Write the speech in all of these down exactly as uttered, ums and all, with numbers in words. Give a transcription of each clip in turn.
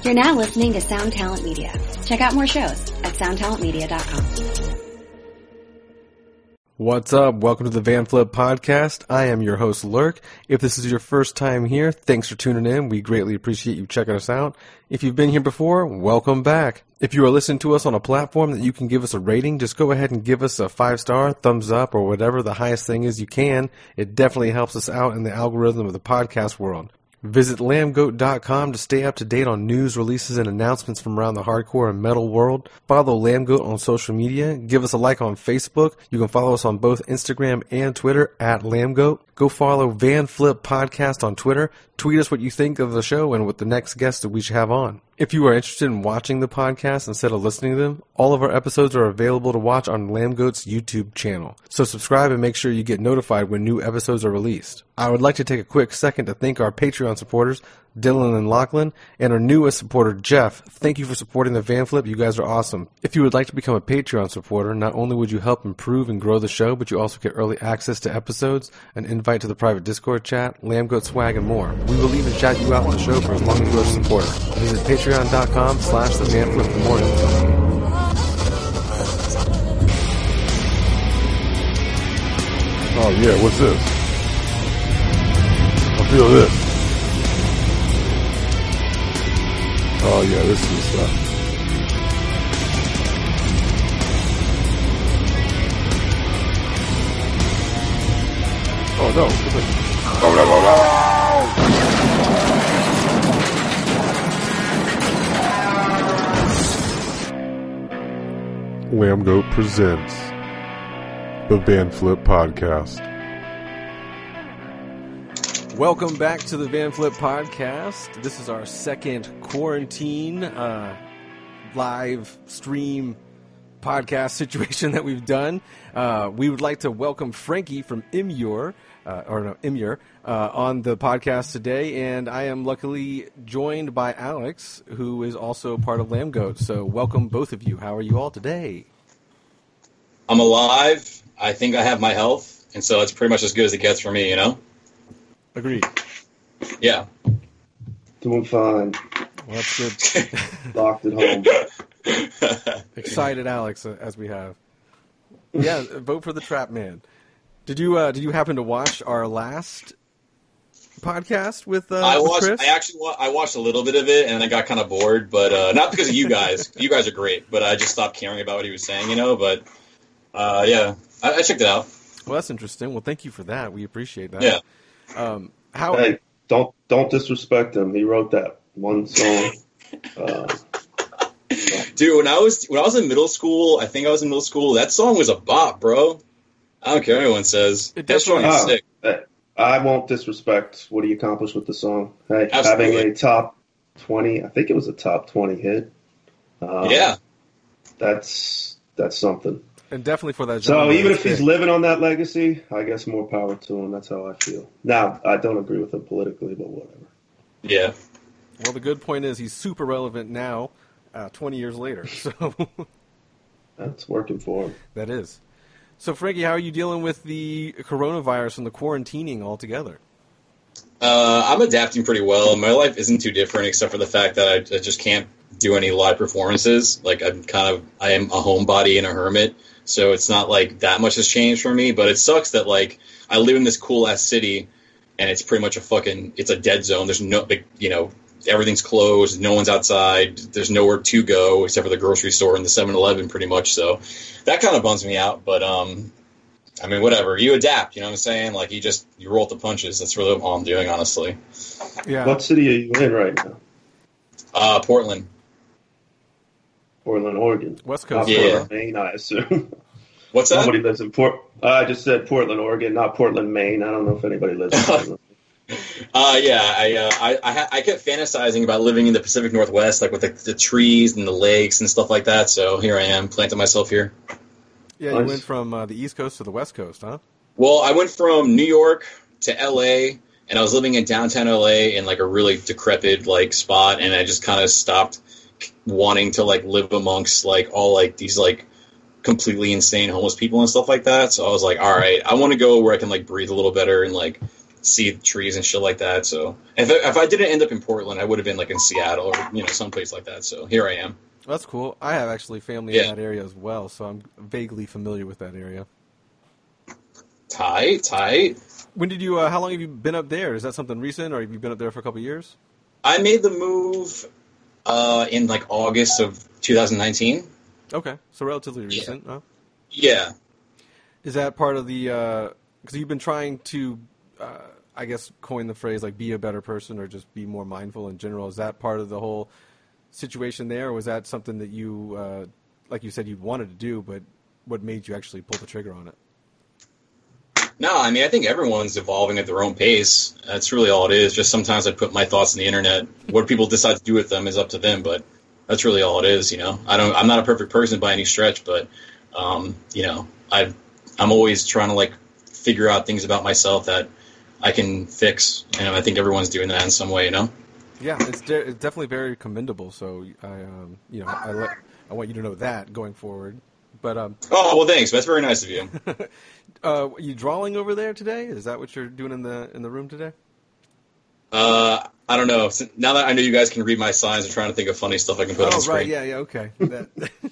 You're now listening to Sound Talent Media. Check out more shows at sound talent media dot com. What's up? Welcome to the Van Flip Podcast. I am your host, Lurk. If this is your first time here, thanks for tuning in. We greatly appreciate you checking us out. If you've been here before, welcome back. If you are listening to us on a platform that you can give us a rating, just go ahead and give us a five-star, thumbs up, or whatever the highest thing is you can. It definitely helps us out in the algorithm of the podcast world. Visit lamb goat dot com to stay up to date on news, releases, and announcements from around the hardcore and metal world. Follow Lambgoat on social media. Give us a like on Facebook. You can follow us on both Instagram and Twitter at Lambgoat. Go follow Van Flip Podcast on Twitter. Tweet us what you think of the show and what the next guest that we should have on. If you are interested in watching the podcast instead of listening to them, all of our episodes are available to watch on Lambgoat's YouTube channel. So subscribe and make sure you get notified when new episodes are released. I would like to take a quick second to thank our Patreon supporters, Dylan and Lachlan, and our newest supporter, Jeff. Thank you for supporting the Van Flip. You guys are awesome. If you would like to become a Patreon supporter, not only would you help improve and grow the show, but you also get early access to episodes, an invite to the private Discord chat, Lambgoat swag, and more. We will even shout you out on the show for as long as you are a supporter. Visit patreon dot com slash the Van Flip for more info. Oh yeah, what's this? I feel this. Oh yeah, this is uh Oh no. Oh no, no, no. Lambgoat presents the Van Flip Podcast. Welcome back to the Van Flip Podcast. This is our second quarantine uh, live stream podcast situation that we've done. Uh, we would like to welcome Frankie from Immure, uh, or no, Immure, uh, on the podcast today, and I am luckily joined by Alex, who is also part of Lambgoat. So welcome both of you. How are you all today? I'm alive. I think I have my health, and so it's pretty much as good as it gets for me, you know? Agreed. Yeah. Doing fine. Well, that's good. Locked at home. Excited Alex, uh, as we have. Yeah, vote for the Trap Man. Did you uh, did you happen to watch our last podcast with uh, I with watched. Chris? I actually wa- I watched a little bit of it, and I got kind of bored, but uh, not because of you guys. You guys are great, but I just stopped caring about what he was saying, you know. But uh, yeah, I-, I checked it out. Well, that's interesting. Well, thank you for that. We appreciate that. Yeah. Um, how? Hey, don't don't disrespect him. He wrote that one song. Uh, Dude, when I was when I was in middle school, I think I was in middle school. That song was a bop, bro. I don't care what anyone says. It That song definitely is oh, sick. hey, I won't disrespect what he accomplished with the song. Hey, Absolutely. having a top twenty, I think it was a top twenty hit. Um, Yeah. That's that's something. And definitely for that. So genre, even it's if he's big. living on that legacy, I guess more power to him. That's how I feel. Now, I don't agree with him politically, but whatever. Yeah. Well, the good point is he's super relevant now, uh, twenty years later. So That's working for him. that is. So Frankie, how are you dealing with the coronavirus and the quarantining altogether? Uh, I'm adapting pretty well. My life isn't too different, except for the fact that I, I just can't do any live performances. Like I'm kind of, I am a homebody and a hermit, so it's not like that much has changed for me. But it sucks that like I live in this cool ass city, and it's pretty much a fucking, it's a dead zone. There's no, like, you know, everything's closed. No one's outside. There's nowhere to go except for the grocery store and the seven eleven, pretty much. So that kind of bums me out. But um, I mean, whatever. You adapt. You know what I'm saying? Like you just you roll with the punches. That's really all I'm doing, honestly. Yeah. What city are you in right now? Uh, Portland. Portland, Oregon. West Not Coast. Yeah. Portland, Maine, I assume. What's that? Nobody lives in Port. I just said Portland, Oregon, not Portland, Maine. I don't know if anybody lives in Portland. Uh, yeah, I, uh, I, I, ha- I kept fantasizing about living in the Pacific Northwest, like with the, the trees and the lakes and stuff like that. So here I am, planting myself here. Yeah, you Nice. went from uh, the East Coast to the West Coast, huh? Well, I went from New York to L A, and I was living in downtown L A in like a really decrepit like spot, and I just kind of stopped wanting to like live amongst like all like these like completely insane homeless people and stuff like that. So I was like, all right, I want to go where I can like breathe a little better and like see trees and shit like that. So if I, if I didn't end up in Portland, I would have been like in Seattle or you know someplace like that. So here I am. That's cool. I have actually family Yeah. in that area as well, so I'm vaguely familiar with that area. Tight, tight. When did you? Uh, how long have you been up there? Is that something recent, or have you been up there for a couple of years? I made the move uh, in like August of two thousand nineteen. Okay, so relatively recent. Huh? Yeah. Is that part of the? Because you've been trying to, uh, I guess, coin the phrase like "be a better person" or just be more mindful in general. Is that part of the whole situation there, or was that something that you, uh, like you said, you wanted to do, but what made you actually pull the trigger on it? No, I mean, I think everyone's evolving at their own pace. That's really all it is. Just sometimes I put my thoughts on the internet. What people decide to do with them is up to them, but that's really all it is, you know. I don't, I'm not a perfect person by any stretch, but, um, you know, I, I'm always trying to, like, figure out things about myself that I can fix, and I think everyone's doing that in some way, you know. Yeah, it's, de- it's definitely very commendable, so I, um, you know, I, let, I want you to know that going forward. But um, oh well, thanks. That's very nice of you. uh, are you drawing over there today? Is that what you're doing in the in the room today? Uh, I don't know. Now that I know you guys can read my signs, I'm trying to think of funny stuff I can put oh, on the screen. right, yeah, yeah, okay. That,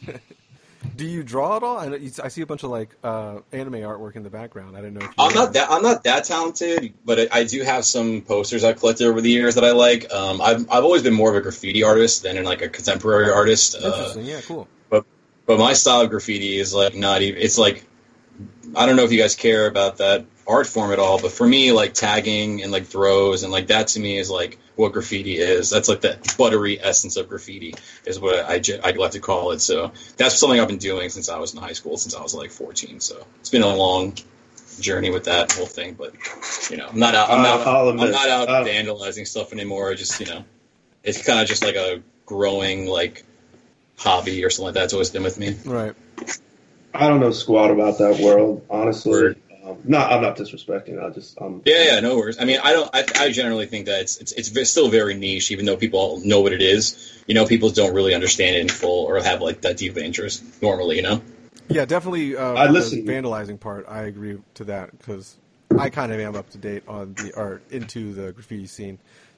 do you draw at all? I, know you, I see a bunch of like uh, anime artwork in the background. I didn't know if you I'm not that I'm not that talented, but I, I do have some posters I've collected over the years that I like. Um, I've I've always been more of a graffiti artist than like a contemporary artist. Interesting. Uh, yeah, cool. But but my style of graffiti is like not even. It's like I don't know if you guys care about that art form at all, but for me, like tagging and like throws and like that to me is like what graffiti is. That's like the buttery essence of graffiti is what I I like to call it. So that's something I've been doing since I was in high school, since I was like fourteen. So it's been a long journey with that whole thing, but you know, I'm not out. I'm not. I'll I'm admit, not out uh, vandalizing stuff anymore. I just you know, it's kind of just like a growing like hobby or something like that. It's always been with me. Right. I don't know squat about that world, honestly. Word. Um, not, I'm not disrespecting. I just, um, Yeah, yeah, no worries. I mean, I don't. I, I generally think that it's, it's it's ve- still very niche, even though people know what it is. You know, people don't really understand it in full or have like that deep interest normally. You know. Yeah, definitely. Uh, I the listen- vandalizing part, I agree to that because I kind of am up to date on the art into the graffiti scene.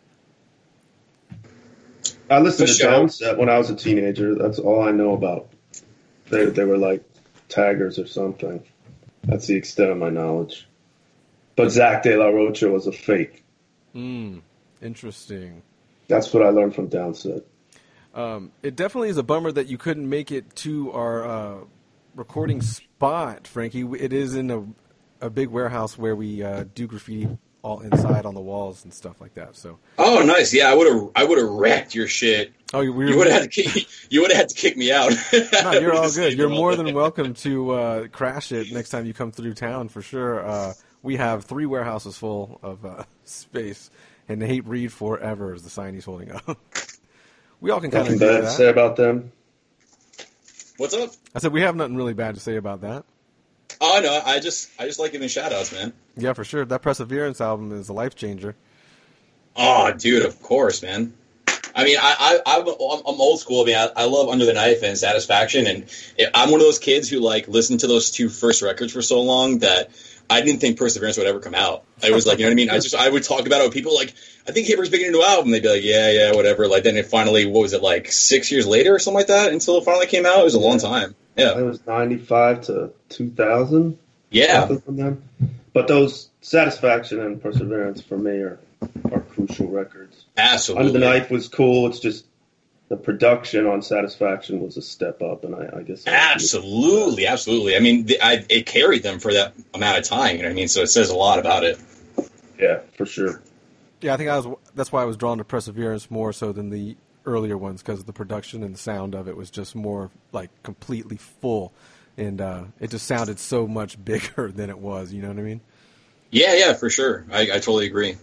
I listened For to sure. Downset when I was a teenager. That's all I know about. They they were like taggers or something. That's the extent of my knowledge. But Zach De La Rocha was a fake. Mm, interesting. That's what I learned from Downset. Um, it definitely is a bummer that you couldn't make it to our uh, recording spot, Frankie. It is in a, a big warehouse where we uh, do graffiti all inside on the walls and stuff like that. So. Oh, nice. Yeah, I would have. I would have wrecked your shit. Oh, you, we You would have had to. Kick, you would have had to kick me out. No, you're all good. You're more than welcome to uh, crash it next time you come through town for sure. Uh, we have three warehouses full of uh, space, and hate Reed forever is the sign he's holding up. We all can kind of Nothing agree bad to to say that. about them. What's up? I said we have nothing really bad to say about that. Oh no, I just I just like giving shout outs, man. Yeah, for sure. That Perseverance album is a life changer. Oh, dude, of course, man. I mean, I, I, I'm, I'm old school. I mean, I, I love Under the Knife and Satisfaction, and it, I'm one of those kids who, like, listened to those two first records for so long that I didn't think Perseverance would ever come out. I was like, you know what I mean? I just, I would talk about it with people like, I think Hipper's making a new album. They'd be like, yeah, yeah, whatever. Like, then it finally, what was it, like, six years later or something like that until it finally came out? It was a long time. Yeah. It was ninety-five to two thousand. Yeah. Something from them. But those Satisfaction and Perseverance for me are, are crucial records. Absolutely. Under the Knife was cool. It's just the production on Satisfaction was a step up, and I, I guess Absolutely, absolutely. I mean, the, I, it carried them for that amount of time. You know what I mean? So it says a lot about it. Yeah, for sure. Yeah, I think I was. That's why I was drawn to Perseverance more so than the earlier ones because the production and the sound of it was just more like completely full, and uh, it just sounded so much bigger than it was. You know what I mean? Yeah, yeah, for sure. I, I totally agree.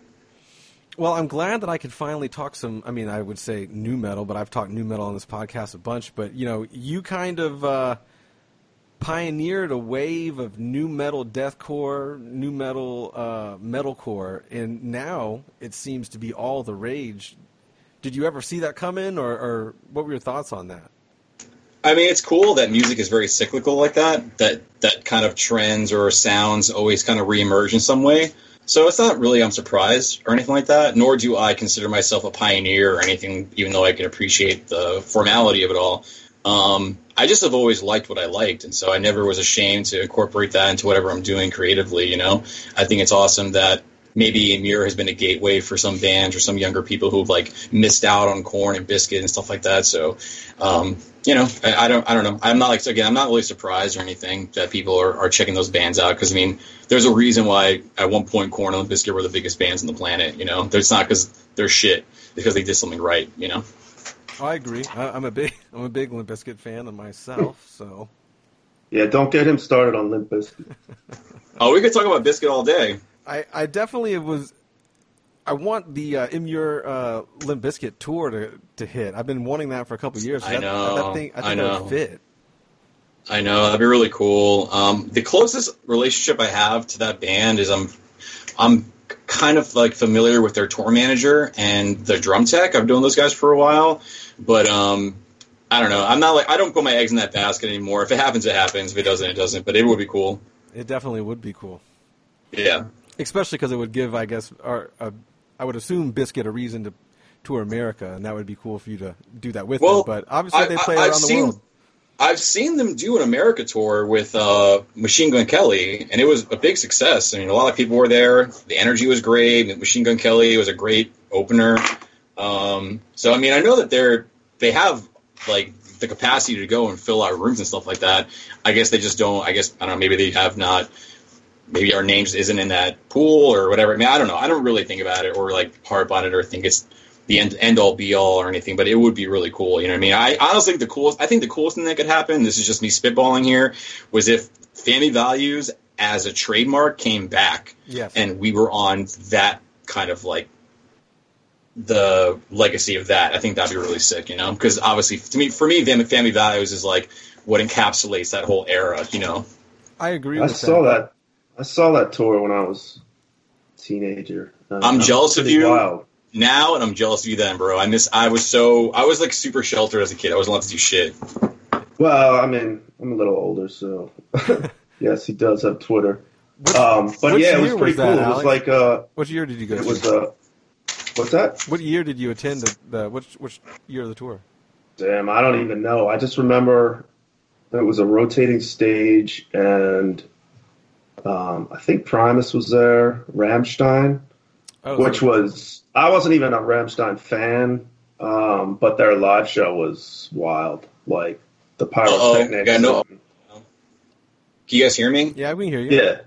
Well, I'm glad that I could finally talk some, I mean, I would say new metal, but I've talked new metal on this podcast a bunch. But, you know, you kind of uh, pioneered a wave of new metal deathcore, new metal uh, metalcore, and now it seems to be all the rage. Did you ever see that come in, or, or what were your thoughts on that? I mean, it's cool that music is very cyclical like that, that that kind of trends or sounds always kind of reemerge in some way. So it's not really I'm surprised or anything like that, nor do I consider myself a pioneer or anything, even though I can appreciate the formality of it all. Um, I just have always liked what I liked, and so I never was ashamed to incorporate that into whatever I'm doing creatively, you know? I think it's awesome that maybe Emmure has been a gateway for some bands or some younger people who've, like, missed out on Korn and Bizkit and stuff like that, so... Um, you know, I, I don't, I don't know. I'm not like, again, I'm not really surprised or anything that people are, are checking those bands out. Cause I mean, there's a reason why at one point Korn and Limp Bizkit were the biggest bands on the planet. You know, it's not cause they're shit, it's because they did something right, you know? Oh, I agree. I, I'm a big, I'm a big Limp Bizkit fan of myself. So yeah, don't get him started on Limp Bizkit. Oh, we could talk about Bizkit all day. I, I definitely was, I want the uh, Emmure uh, Limp Bizkit tour to, to hit. I've been wanting that for a couple of years. I that, know. That thing, I think I that know. would fit. I know, that'd be really cool. Um, the closest relationship I have to that band is I'm, I'm kind of like familiar with their tour manager and the drum tech. I've known those guys for a while, but um, I don't know. I'm not like I don't put my eggs in that basket anymore. If it happens, it happens. If it doesn't, it doesn't. But it would be cool. It definitely would be cool. Yeah, especially because it would give, I guess, our, uh, I would assume Bizkit a reason to tour America, and that would be cool for you to do that with well, them. But obviously, I, they play I, around I've the seen, world. I've seen them do an America tour with uh, Machine Gun Kelly, and it was a big success. I mean, a lot of people were there. The energy was great. Machine Gun Kelly was a great opener. Um, so, I mean, I know that they're they have like the capacity to go and fill out rooms and stuff like that. I guess they just don't. I guess I don't know. Maybe they have not. Maybe our names isn't in that pool or whatever. I mean, I don't know. I don't really think about it or like harp on it or think it's the end, end all be all or anything, but it would be really cool. You know what I mean? I honestly think the coolest, I think the coolest thing that could happen, this is just me spitballing here, was if Family Values as a trademark came back Yes. and we were on that kind of like the legacy of that. I think that'd be really sick, you know? Because obviously to me, for me, Family Values is like what encapsulates that whole era, you know? I agree I with saw that. that. I saw that tour when I was a teenager. Uh, I'm jealous of pretty you. Wild. Now, and I'm jealous of you then, bro. I miss. I was so. I was like super sheltered as a kid. I wasn't allowed to do shit. Well, I mean, I'm a little older, so yes, he does have Twitter. Um, but which yeah, it was year pretty was that, cool. It was Alex? like uh, What year did you go it to? was uh, what's that? What year did you attend the, the which which year of the tour? Damn, I don't even know. I just remember it was a rotating stage, and um, I think Primus was there, Rammstein, Oh, which so- was I wasn't even a Rammstein fan, um, but their live show was wild. Like the pyrotechnics. Yeah, no. and- Can you guys hear me? yeah, we can hear you. yeah.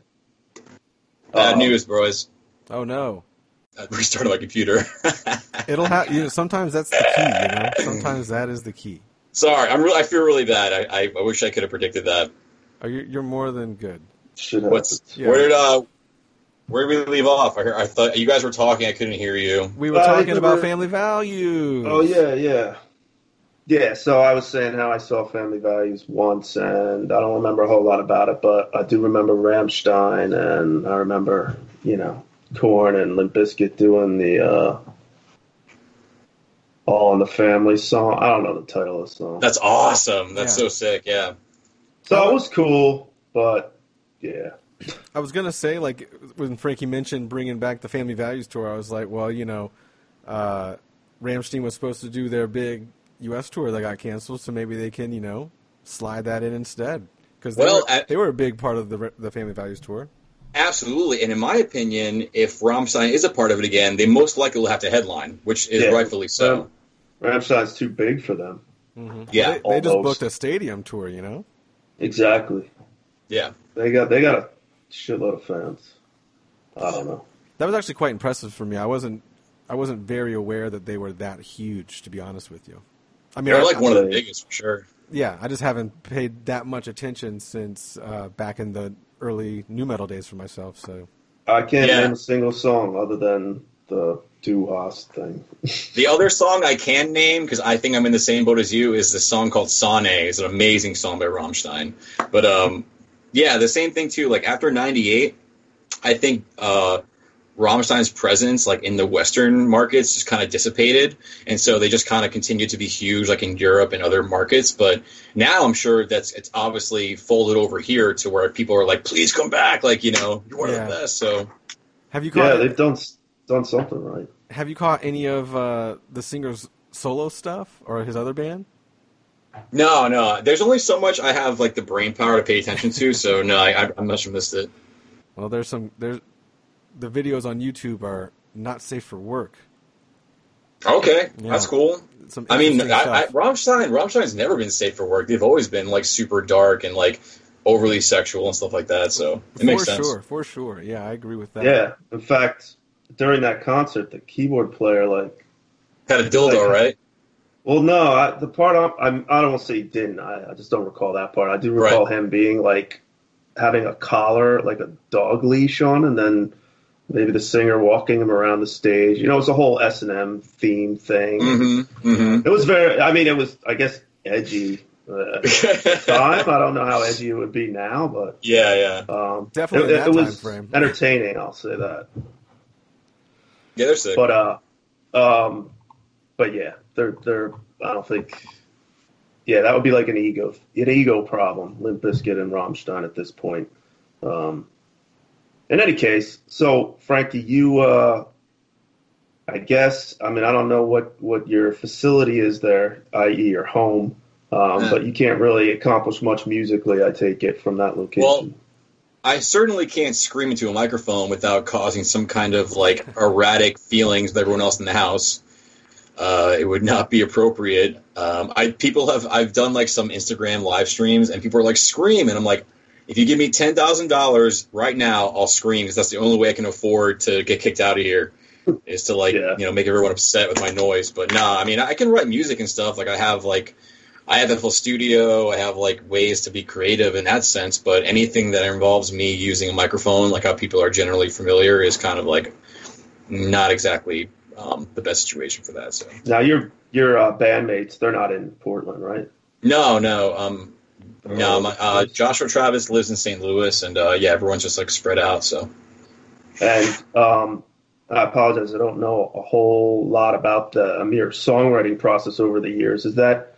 Bad Um, news, boys. Oh no. I restarted my computer. It'll have. You know, sometimes that's the key. You know, sometimes that is the key. Sorry, I'm. Really, I feel really bad. I, I. I wish I could have predicted that. Oh, you're, you're more than good. Shit What's? happens. Yeah. Where did uh? Where did we leave off? I, heard, I thought you guys were talking. I couldn't hear you. We were Uh, talking we about were- family values. Oh yeah, yeah, yeah. So I was saying how I saw Family Values once, and I don't remember a whole lot about it, but I do remember Rammstein, and I remember you know Korn and Limp Bizkit doing the uh, All in the Family song. I don't know the title of the song. That's awesome. That's Yeah. so sick. Yeah. So it was cool, but yeah. I was gonna say, like, when Frankie mentioned bringing back the Family Values tour, I was like, well, you know, uh, Rammstein was supposed to do their big U S tour that got canceled, so maybe they can, you know, slide that in instead because they, Well, were, I- they were a big part of the the Family Values tour. Absolutely, and in my opinion, if Rammstein is a part of it again, they most likely will have to headline, which is Yeah. rightfully so. Um, Rammstein's too big for them. Yeah, They, they just almost. booked a stadium tour, you know. Exactly. yeah. They got they got a shitload of fans. I don't know. That was actually quite impressive for me. I wasn't I wasn't very aware that they were that huge, to be honest with you. I mean, They're I- like one of the I- biggest for sure. yeah, I just haven't paid that much attention since uh, back in the early new metal days for myself. So I can't Yeah. name a single song other than the Du Hast thing. The other song I can name, because I think I'm in the same boat as you, is the song called Sane. It's an amazing song by Rammstein. But um, yeah, the same thing too. Like after ninety-eight, I think uh, Rammstein's presence, like in the Western markets, just kind of dissipated, and so they just kind of continued to be huge, like in Europe and other markets. But now I'm sure that's it's obviously folded over here to where people are like, "Please come back!" Like you know, you're one Yeah. of the best. So Have you caught? Yeah, it? they've done done something right. Have you caught any of uh, the singer's solo stuff or his other band? No, no. There's only so much I have like the brain power to pay attention to, so no, I, I must have missed it. Well, there's some there's the videos on YouTube are not safe for work. Okay, Yeah. that's cool. Some I mean, interesting I, I, stuff. Rammstein, Rammstein's never been safe for work. They've always been like super dark and like overly sexual and stuff like that. So it makes for sense. sure, for sure. Yeah, I agree with that. Yeah. In fact, during that concert, the keyboard player, like, Had a dildo, Like- right? well, no, I, the part I'm, I'm, I don't want to say he didn't. I, I just don't recall that part. I do recall him being like having a collar, like a dog leash on, and then maybe the singer walking him around the stage. You know, it was a whole S and M theme thing. Mm-hmm. Mm-hmm. It was very, I mean, it was, I guess, edgy. Uh, at the time, I don't know how edgy it would be now, but yeah, yeah, um, Definitely it, in that it was time frame. entertaining. I'll say that. yeah. They're sick. But uh, um, but yeah, they're they're. I don't think. Yeah, that would be like an ego an ego problem. Limp Bizkit and Rammstein at this point. Um, in any case, so Frankie, you, uh, I guess, I mean, I don't know what, what your facility is there, that is, your home, um, Yeah. but you can't really accomplish much musically, I take it, from that location. Well, I certainly can't scream into a microphone without causing some kind of like erratic feelings with everyone else in the house. Uh, it would not be appropriate. Um, I people have I've done like some Instagram live streams and people are like scream, and I'm like, if you give me ten thousand dollars right now, I'll scream because that's the only way I can afford to get kicked out of here is to like Yeah. you know make everyone upset with my noise. But nah, I mean I can write music and stuff. Like I have like I have a full studio. I have like ways to be creative in that sense. But anything that involves me using a microphone, like how people are generally familiar, is kind of like not exactly um, the best situation for that. So Now, your your uh, bandmates, they're not in Portland, right? no, no, um, no. Oh, My, uh, Joshua Travis lives in Saint Louis, and uh, yeah, everyone's just like spread out. So And um, I apologize, I don't know a whole lot about the Amir songwriting process over the years. Is that,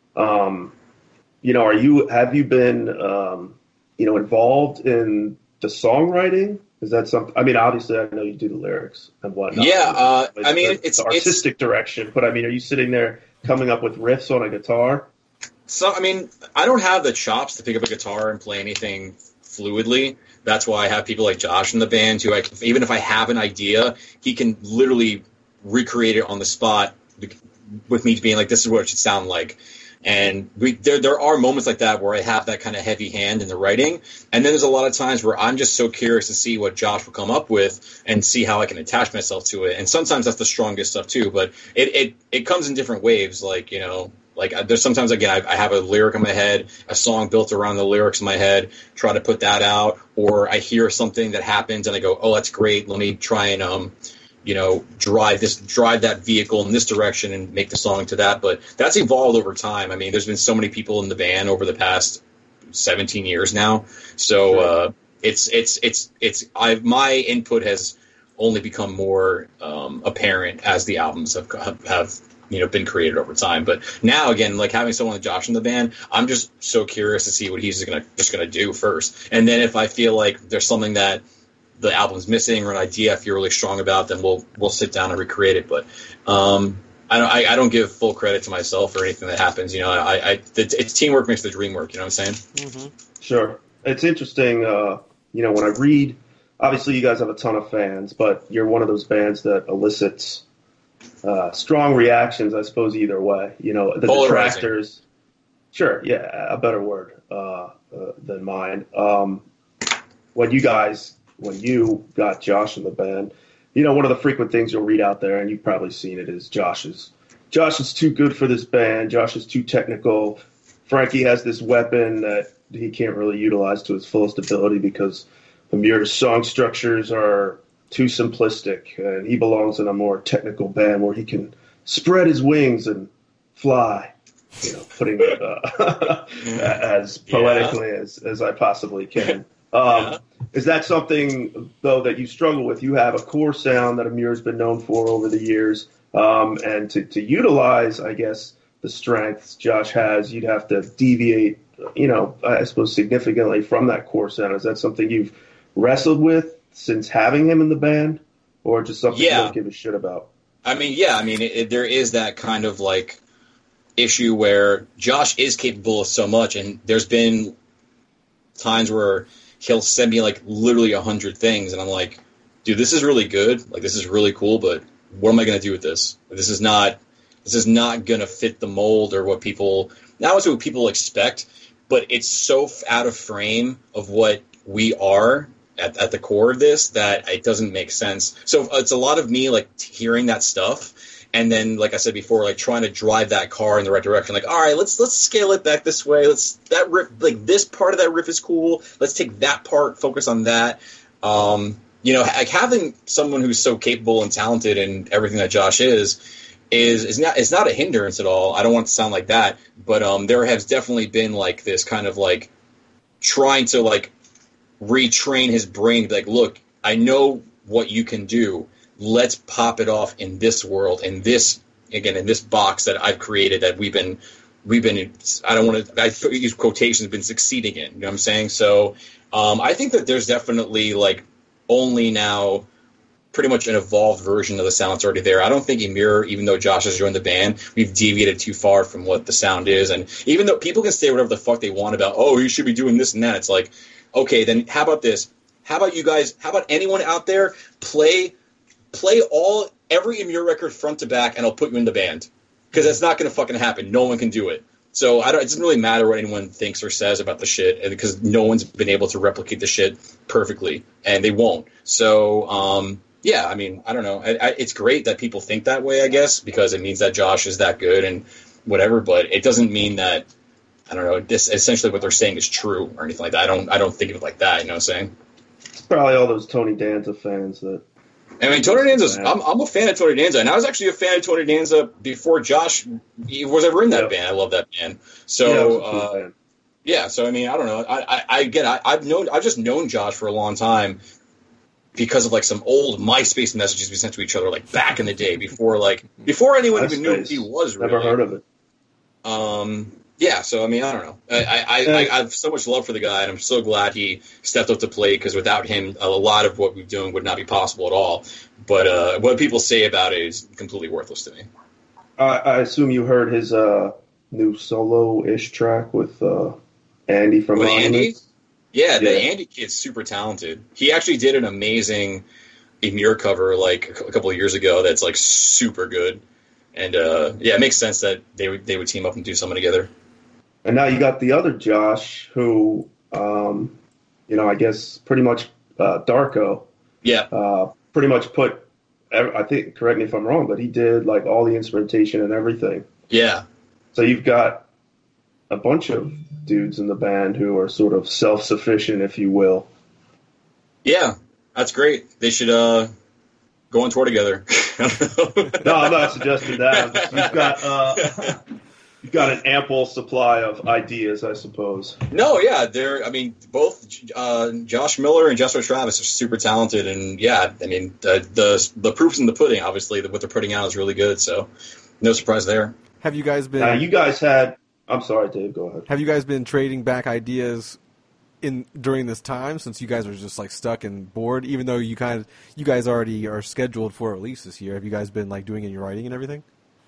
um, you know, are you have you been, um, you know, involved in the songwriting? Is that something? I mean, obviously, I know you do the lyrics and whatnot. Yeah, uh, Like, I mean, the, it's- the artistic direction. But I mean, are you sitting there coming up with riffs on a guitar? So, I mean, I don't have the chops to pick up a guitar and play anything fluidly. That's why I have people like Josh in the band who, I, even if I have an idea, he can literally recreate it on the spot with me being like, this is what it should sound like. And we, there, there are moments like that where I have that kind of heavy hand in the writing. And then there's a lot of times where I'm just so curious to see what Josh will come up with and see how I can attach myself to it. And sometimes that's the strongest stuff too, but it, it, it comes in different waves. Like, you know, like there's sometimes, again, I, I have a lyric in my head, a song built around the lyrics in my head, try to put that out, or I hear something that happens and I go, oh, that's great. Let me try and, um, you know, drive this, drive that vehicle in this direction and make the song to that. But that's evolved over time. I mean, there's been so many people in the band over the past seventeen years now. So, uh, it's, it's, it's, it's, I've, my input has only become more, um, apparent as the albums have, have, have, you know, been created over time. But now, again, like having someone like Josh in the band, I'm just so curious to see what he's gonna, just gonna do first. And then if I feel like there's something that the album's missing or an idea I feel really strong about, then we'll we'll sit down and recreate it. But um, I don't I, I don't give full credit to myself or anything that happens. You know, I, I the, it's teamwork makes the dream work. You know what I'm saying? Mm-hmm. Sure. It's interesting, uh, you know, when I read, obviously you guys have a ton of fans, but you're one of those bands that elicits uh, strong reactions, I suppose, either way. You know, the Polarizing. detractors. Sure, yeah, a better word uh, uh, than mine. Um, when you guys, when you got Josh in the band, you know, one of the frequent things you'll read out there, and you've probably seen it, is Josh is, Josh is too good for this band. Josh is too technical. Frankie has this weapon that he can't really utilize to his fullest ability because Amir's song structures are too simplistic, and he belongs in a more technical band where he can spread his wings and fly. You know, putting it uh, as poetically yeah. as, as I possibly can. Um, yeah. Is that something, though, that you struggle with? You have a core sound that Amir's been known for over the years, um, and to, to utilize, I guess, the strengths Josh has, you'd have to deviate, you know, I suppose significantly from that core sound. Is that something you've wrestled with since having him in the band, or just something Yeah. you don't give a shit about? I mean, yeah, I mean, it, it, there is that kind of like issue where Josh is capable of so much, and there's been times where he'll send me like literally a hundred things, and I'm like, dude, this is really good, like this is really cool, but what am I going to do with this? This is not, this is not going to fit the mold or what people, not what people expect, but it's so out of frame of what we are at, at the core of this that it doesn't make sense. So it's a lot of me like hearing that stuff, and then like I said before, like trying to drive that car in the right direction. Like, all right, let's let's scale it back this way. Let's that riff, like this part of that riff is cool. Let's take that part, focus on that. Um, you know, like having someone who's so capable and talented and everything that Josh is. Is is not it's not a hindrance at all. I don't want it to sound like that, but um, there has definitely been like this kind of like trying to like retrain his brain. Like, look, I know what you can do. Let's pop it off in this world, in this again, in this box that I've created that we've been we've been. I don't want to. I use quotations. Been succeeding in. You know what I'm saying? So um, I think that there's definitely like only now. Pretty much an evolved version of the sound that's already there. I don't think Ymir, even though Josh has joined the band, we've deviated too far from what the sound is. And even though people can say whatever the fuck they want about, oh, you should be doing this and that, it's like, okay, then how about this? How about you guys, how about anyone out there play play all every Ymir record front to back and I'll put you in the band. Because that's not going to fucking happen. No one can do it. So I don't, it doesn't really matter what anyone thinks or says about the shit because no one's been able to replicate the shit perfectly. And they won't. So, um... yeah, I mean, I don't know. I, I, it's great that people think that way, I guess, because it means that Josh is that good and whatever. But it doesn't mean that I don't know. This essentially what they're saying is true or anything like that. I don't. I don't think of it like that. You know what I'm saying? It's probably all those Tony Danza fans that. I mean, Tony Danza. I'm, I'm a fan of Tony Danza, and I was actually a fan of Tony Danza before Josh was ever in that yep. band. I love that band. So. Yeah, uh, yeah, so I mean, I don't know. I, I, I again, I, I've known, I've just known Josh for a long time. Because of like some old MySpace messages we sent to each other like back in the day before like before anyone MySpace. even knew who he was. Really. Never heard of it. Um, yeah, so I mean, I don't know. I I, I, I have so much love for the guy, and I'm so glad he stepped up to play because without him, a lot of what we're doing would not be possible at all. But uh, what people say about it is completely worthless to me. I, I assume you heard his uh, new solo-ish track with uh, Andy from with Andy. Monuments? Yeah, the yeah. Andy kid's super talented. He actually did an amazing Ymir cover like a couple of years ago that's like super good. And uh, yeah, it makes sense that they would they would team up and do something together. And now you got the other Josh who, um, you know, I guess pretty much uh, Darko. Yeah. Uh, pretty much put, I think, correct me if I'm wrong, but he did like all the instrumentation and everything. Yeah. So you've got a bunch of dudes in the band who are sort of self-sufficient, if you will. Yeah, that's great. They should uh, go on tour together. No, I'm not suggesting that. You've got uh, you've got an ample supply of ideas, I suppose. No, yeah, they're. I mean, both uh, Josh Miller and Jethro Travis are super talented, and yeah, I mean, the the, the proof's in the pudding. Obviously, what they're putting out is really good. So, no surprise there. Have you guys been? Now, you guys had. I'm sorry, Dave. Go ahead. Have you guys been trading back ideas in during this time since you guys are just like stuck and bored? Even though you kind of you guys already are scheduled for a release this year, have you guys been like doing any writing and everything?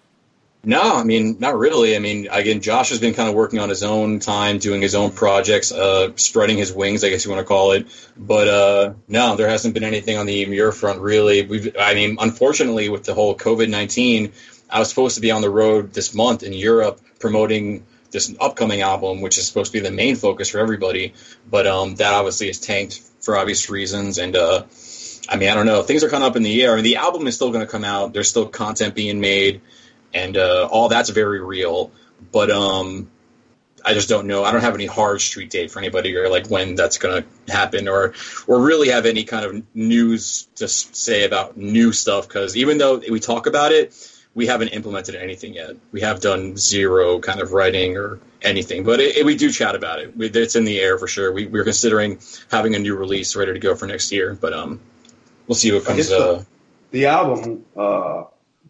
No, I mean not really. I mean, again, Josh has been kind of working on his own time, doing his own projects, uh, spreading his wings, I guess you want to call it. But uh, no, there hasn't been anything on the Ymir front really. We've, I mean, unfortunately, with the whole COVID nineteen, I was supposed to be on the road this month in Europe promoting this upcoming album, which is supposed to be the main focus for everybody. But um, that obviously is tanked for obvious reasons. And, uh, I mean, I don't know. Things are kind of up in the air. I mean, the album is still going to come out. There's still content being made. And uh, all that's very real. But um, I just don't know. I don't have any hard street date for anybody or, like, when that's going to happen or, or really have any kind of news to say about new stuff. Because even though we talk about it, we haven't implemented anything yet. We have done zero kind of writing or anything, but it, it, we do chat about it. We, it's in the air for sure. We, we're considering having a new release ready to go for next year, but um, we'll see what comes. The, uh, the album, uh,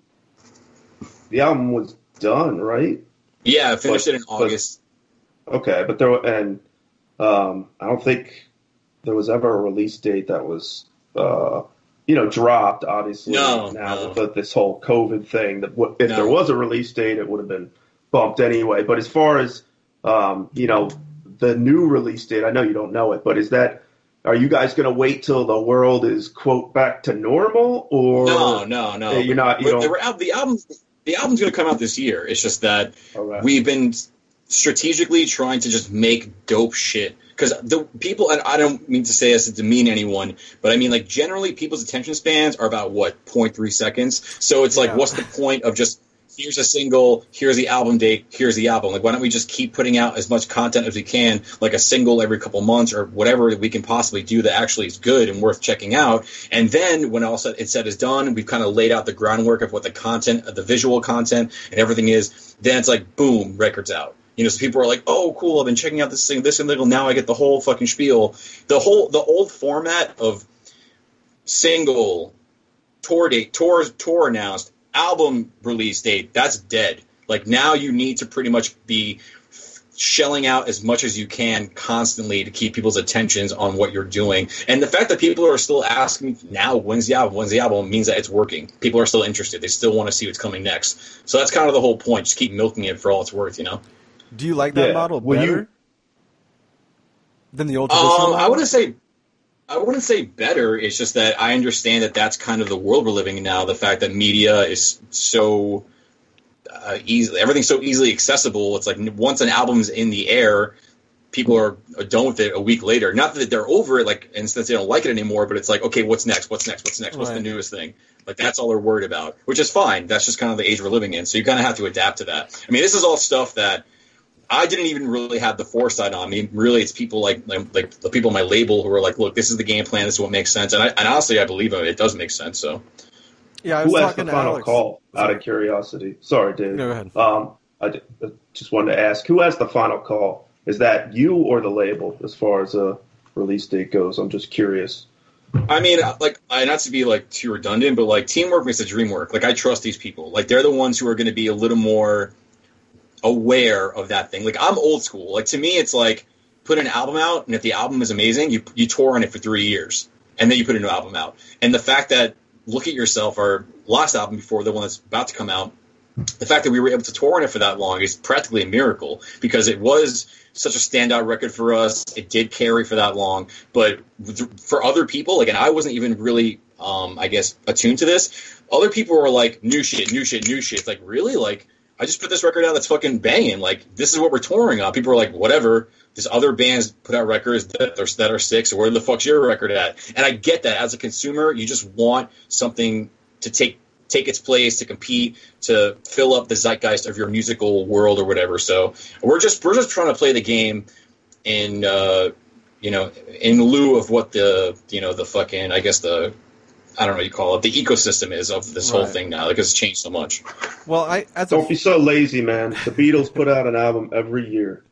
the album was done, right? Yeah, I finished but, it in August. But, okay, but there and um, I don't think there was ever a release date that was uh, you know, dropped. Obviously, no, now no. with the, this whole COVID thing, that w- if No. there was a release date, it would have been bumped anyway. But as far as um, you know, the new release date, I know you don't know it, but is that? Are you guys going to wait till the world is quote back to normal, or no, no, no? You're not. You the, don't. the, the album, the album's going to come out this year. It's just that Okay. we've been strategically trying to just make dope shit. Because the people, and I don't mean to say this to demean anyone, but I mean, like, generally people's attention spans are about, what, zero point three seconds? So it's like, Yeah. what's the point of just, here's a single, here's the album date, here's the album? Like, why don't we just keep putting out as much content as we can, like a single every couple months or whatever we can possibly do that actually is good and worth checking out? And then when all said, it's said is done, we've kind of laid out the groundwork of what the content, the visual content and everything is, then it's like, boom, record's out. You know, so people are like, "Oh, cool! I've been checking out this thing, this single. Now I get the whole fucking spiel." The whole, the old format of single, tour date, tour, tour announced, album release date. That's dead. Like now, you need to pretty much be shelling out as much as you can constantly to keep people's attentions on what you're doing. And the fact that people are still asking now, "When's the album? When's the album?" means that it's working. People are still interested. They still want to see what's coming next. So that's kind of the whole point. Just keep milking it for all it's worth. You know. Do you like that Yeah. model Will better you- than the old traditional Um, model? I wouldn't say, I wouldn't say better. It's just that I understand that that's kind of the world we're living in now. The fact that media is so uh, easy, everything's so easily accessible. It's like once an album's in the air, people are, are done with it a week later. Not that they're over it, like, and since they don't like it anymore, but it's like, okay, what's next? What's next? What's next? What's the Right. newest thing? Like that's all they're worried about, which is fine. That's just kind of the age we're living in. So you kind of have to adapt to that. I mean, this is all stuff that I didn't even really have the foresight on. I mean, really, it's people like, like like the people on my label who are like, look, this is the game plan. This is what makes sense. And, I, and honestly, I believe it. It does make sense. So Yeah, I was Who has talking the to final Alex. call? Out Sorry. of curiosity. Sorry, Dave. No, go ahead. Um, I ju- I just wanted to ask, who has the final call? Is that you or the label as far as a release date goes? I'm just curious. I mean, like, I not to be like too redundant, but like teamwork makes the dream work. Like I trust these people. Like they're the ones who are going to be a little more aware of that thing. Like I'm old school. Like to me, it's like put an album out, and if the album is amazing, you you tour on it for three years, and then you put a new album out. And the fact that Look at Yourself, our last album before the one that's about to come out, the fact that we were able to tour on it for that long is practically a miracle because it was such a standout record for us. It did carry for that long, but for other people, like, and I wasn't even really, um, I guess, attuned to this. Other people were like, new shit, new shit, new shit. It's like, really? Like, I just put this record out that's fucking banging. Like, this is what we're touring on. People are like, whatever. There's other bands put out records that are, that are sick, so where the fuck's your record at? And I get that. As a consumer, you just want something to take take its place, to compete, to fill up the zeitgeist of your musical world or whatever. So we're just we're just trying to play the game in, uh, you know, in lieu of what the, you know, the fucking, I guess the, I don't know what you call it, the ecosystem is of this whole Right. thing now, because it's changed so much. Well, I as Don't a, be so lazy, man. The Beatles put out an album every year.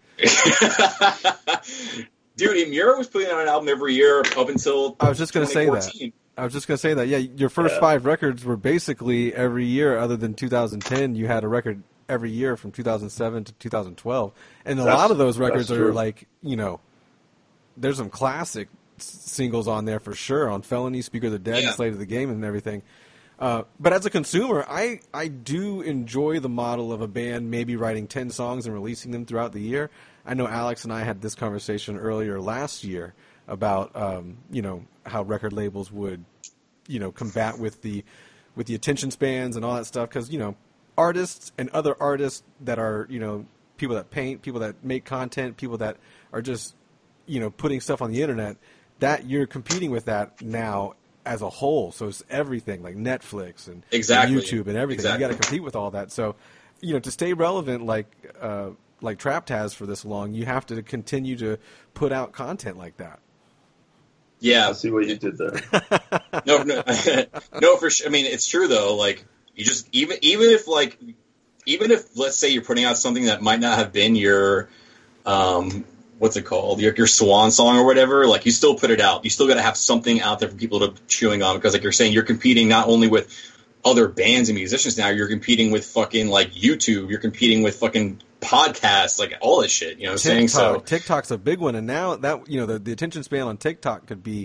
Dude, Mura was putting out an album every year up until I was just going to say that. twenty fourteen. I was just going to say that. Yeah, your first Yeah. five records were basically every year, other than two thousand ten. You had a record every year from two thousand seven to two thousand twelve, and a That's- lot of those records that's are true. like, you know, there's some classic s- singles on there for sure. On Felony, Speaker of the Dead, Yeah. Slave of the Game, and everything. Uh, but as a consumer, I, I do enjoy the model of a band maybe writing ten songs and releasing them throughout the year. I know Alex and I had this conversation earlier last year about um, you know, how record labels would, you know, combat with the with the attention spans and all that stuff, because, you know, artists and other artists that are, you know, people that paint, people that make content, people that are just, you know, putting stuff on the internet, that you're competing with that now as a whole. So it's everything like Netflix and, Exactly. and YouTube and everything. Exactly. You got to compete with all that. So, you know, to stay relevant, like uh, like Trapped has for this long, you have to continue to put out content like that. Yeah. I see what you did there. no, no, no, for sure. I mean, it's true though. Like, you just even even if like even if let's say you're putting out something that might not have been your um what's it called your your swan song or whatever, like you still put it out. You still got to have something out there for people to chewing on, because like you're saying, you're competing not only with other bands and musicians now, you're competing with fucking like YouTube, you're competing with fucking podcasts, like all this shit. You know what I'm saying? So TikTok, TikTok's a big one, and now that, you know, the, the attention span on TikTok could be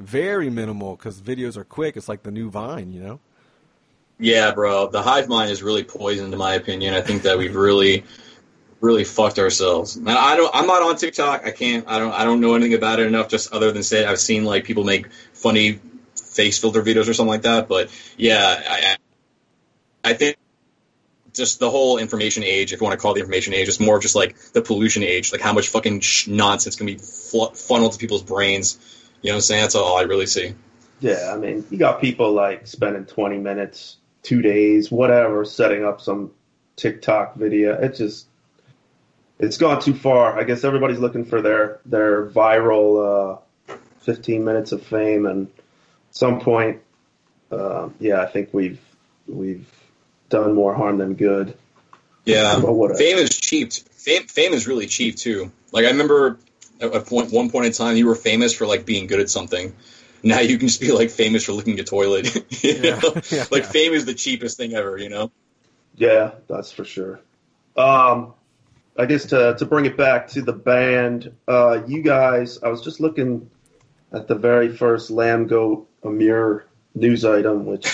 very minimal because videos are quick. It's like the new Vine, you know? Yeah, bro. The hive mind is really poisoned, in my opinion. I think that we've really, really fucked ourselves. And I don't. I'm not on TikTok. I can't. I don't. I don't know anything about it enough. Just other than say I've seen like people make funny face filter videos or something like that. But yeah, I, I think just the whole information age, if you want to call it the information age, is more just like the pollution age, like how much fucking sh- nonsense can be fl- funneled to people's brains. You know what I'm saying? That's all I really see. Yeah, I mean, you got people like spending twenty minutes, two days, whatever, setting up some TikTok video. It just, it's gone too far. I guess everybody's looking for their their viral uh, fifteen minutes of fame, and at some point, uh, yeah, I think we've we've done more harm than good. Yeah, fame is cheap. Fame, fame is really cheap too. Like I remember at a point, one point in time, you were famous for like being good at something. Now you can just be like famous for licking a toilet. you Yeah. know? Yeah, like yeah. fame is the cheapest thing ever. You know. Yeah, that's for sure. Um, I guess to to bring it back to the band, uh, you guys, I was just looking at the very first Lamb Goat Amir news item, which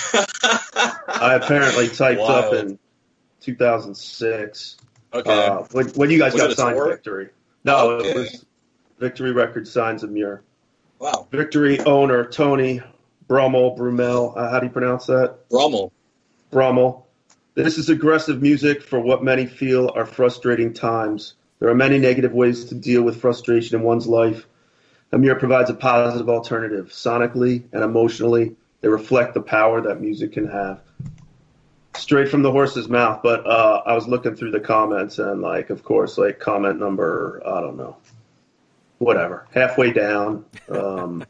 I apparently typed Wild. up in two thousand six. Okay. Uh, when, when you guys Was got it a signed tour? Victory. No, Okay. it was Victory Records signs Amir. Wow. Victory owner Tony Brummel, Brummel, uh, how do you pronounce that? Rommel. Brummel. This is aggressive music for what many feel are frustrating times. There are many negative ways to deal with frustration in one's life. Amir provides a positive alternative. Sonically and emotionally, they reflect the power that music can have. Straight from the horse's mouth, but uh, I was looking through the comments and, like, of course, like comment number, I don't know, whatever, halfway down um,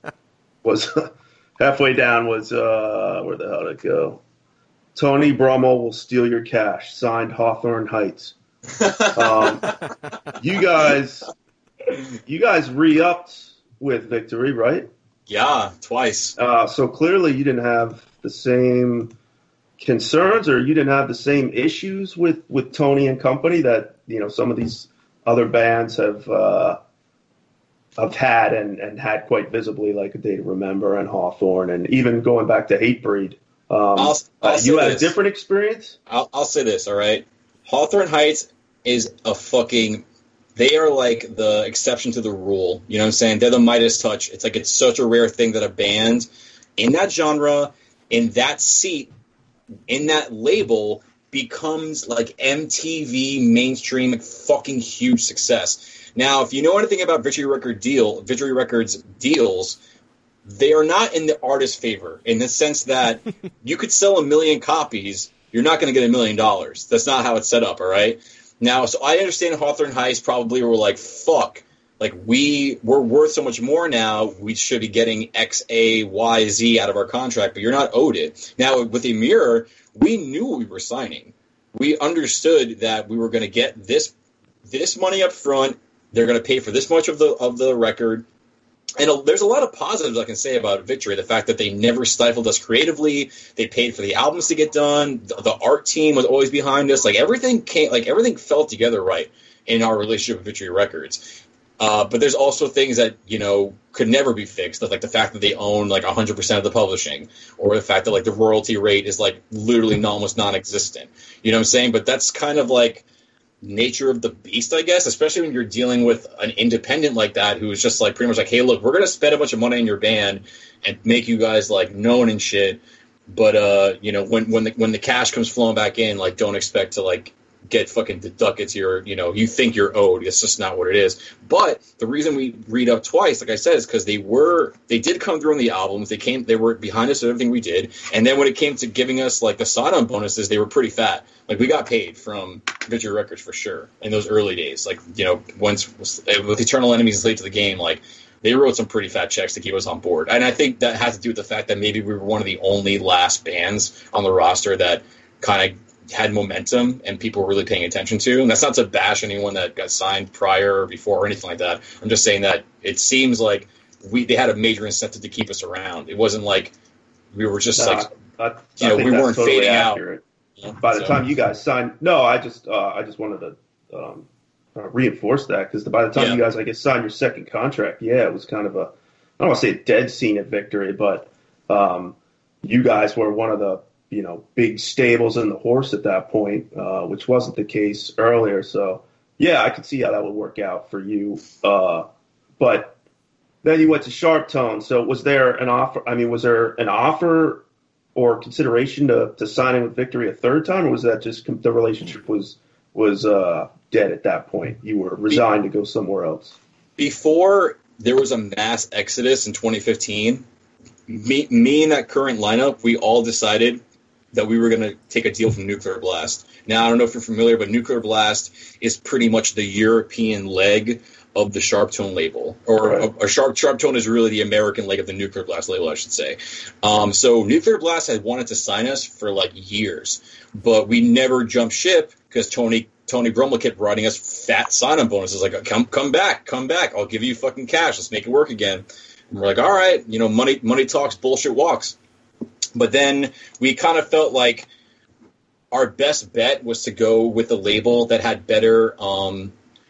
was halfway down was uh, where the hell did it go? Tony Brummel will steal your cash. Signed, Hawthorne Heights. Um, you guys, you guys re-upped with Victory, right? Yeah, twice. Uh, so clearly you didn't have the same concerns, or you didn't have the same issues with, with Tony and company that, you know, some of these other bands have uh, have had and, and had quite visibly, like A Day to Remember and Hawthorne, and even going back to Hatebreed. Um, I'll- I'll uh, say you had this. a different experience? I'll, I'll say this, all right? Hawthorne Heights is a fucking... They are like the exception to the rule. You know what I'm saying? They're the Midas touch. It's like it's such a rare thing that a band in that genre, in that seat, in that label, becomes like M T V mainstream like, fucking huge success. Now, if you know anything about Victory Record deal, Victory Records deals, they are not in the artist's favor in the sense that you could sell a million copies, you're not going to get a million dollars. That's not how it's set up, all right? Now, so I understand Hawthorne Heights probably were like, fuck, like we, we're worth so much more now, we should be getting X, A, Y, Z out of our contract, but you're not owed it. Now, with Amir, we knew what we were signing. We understood that we were going to get this this money up front. They're going to pay for this much of the of the record. And a, there's a lot of positives I can say about Victory. The fact that they never stifled us creatively. They paid for the albums to get done. The, the art team was always behind us. Like everything came, like everything fell together right in our relationship with Victory Records. Uh, but there's also things that, you know, could never be fixed, like the fact that they own like one hundred percent of the publishing, or the fact that like the royalty rate is like literally almost non-existent. You know what I'm saying? But that's kind of like nature of the beast, I guess, especially when you're dealing with an independent like that who's just like pretty much like, hey, look, we're going to spend a bunch of money in your band and make you guys like known and shit. But, uh, you know, when, when the, when the cash comes flowing back in, like don't expect to like get fucking the ducats you're, you know, you think you're owed. It's just not what it is. But the reason we read up twice, like I said, is because they were, they did come through on the albums. They came, they were behind us in everything we did. And then when it came to giving us like the sign-on bonuses, they were pretty fat. Like we got paid from Victory Records for sure in those early days. Like, you know, once with Eternal Enemies late to the game, like they wrote some pretty fat checks to keep us on board. And I think that has to do with the fact that maybe we were one of the only last bands on the roster that kind of had momentum and people were really paying attention to. And that's not to bash anyone that got signed prior or before or anything like that. I'm just saying that it seems like we they had a major incentive to keep us around. It wasn't like we were just No, like, I, I, you I know, think we that's weren't totally fading accurate. out. By the So- time you guys signed, no, I just uh, I just wanted to um, uh, reinforce that because by the time Yeah. you guys, I guess, signed your second contract, yeah, it was kind of a don't want to say a dead scene at Victory, but um, you guys were one of the, you know, big stables in the horse at that point, uh, which wasn't the case earlier. So, yeah, I could see how that would work out for you. Uh, but then you went to Sharp Tone. So was there an offer? I mean, was there an offer or consideration to, to signing with Victory a third time, or was that just the relationship was was uh, dead at that point? You were resigned to go somewhere else? Before there was a mass exodus in twenty fifteen, me, me and that current lineup, we all decided that we were going to take a deal from Nuclear Blast. Now, I don't know if you're familiar, but Nuclear Blast is pretty much the European leg of the Sharp Tone label. Or Right. a, a Sharp, Sharp Tone is really the American leg of the Nuclear Blast label, I should say. Um, so Nuclear Blast had wanted to sign us for like years, but we never jumped ship because Tony Tony Brummel kept writing us fat sign-on bonuses like, come come back, come back, I'll give you fucking cash, let's make it work again. And we're like, all right, you know, money money talks, bullshit walks. But then we kind of felt like our best bet was to go with a label that had better um,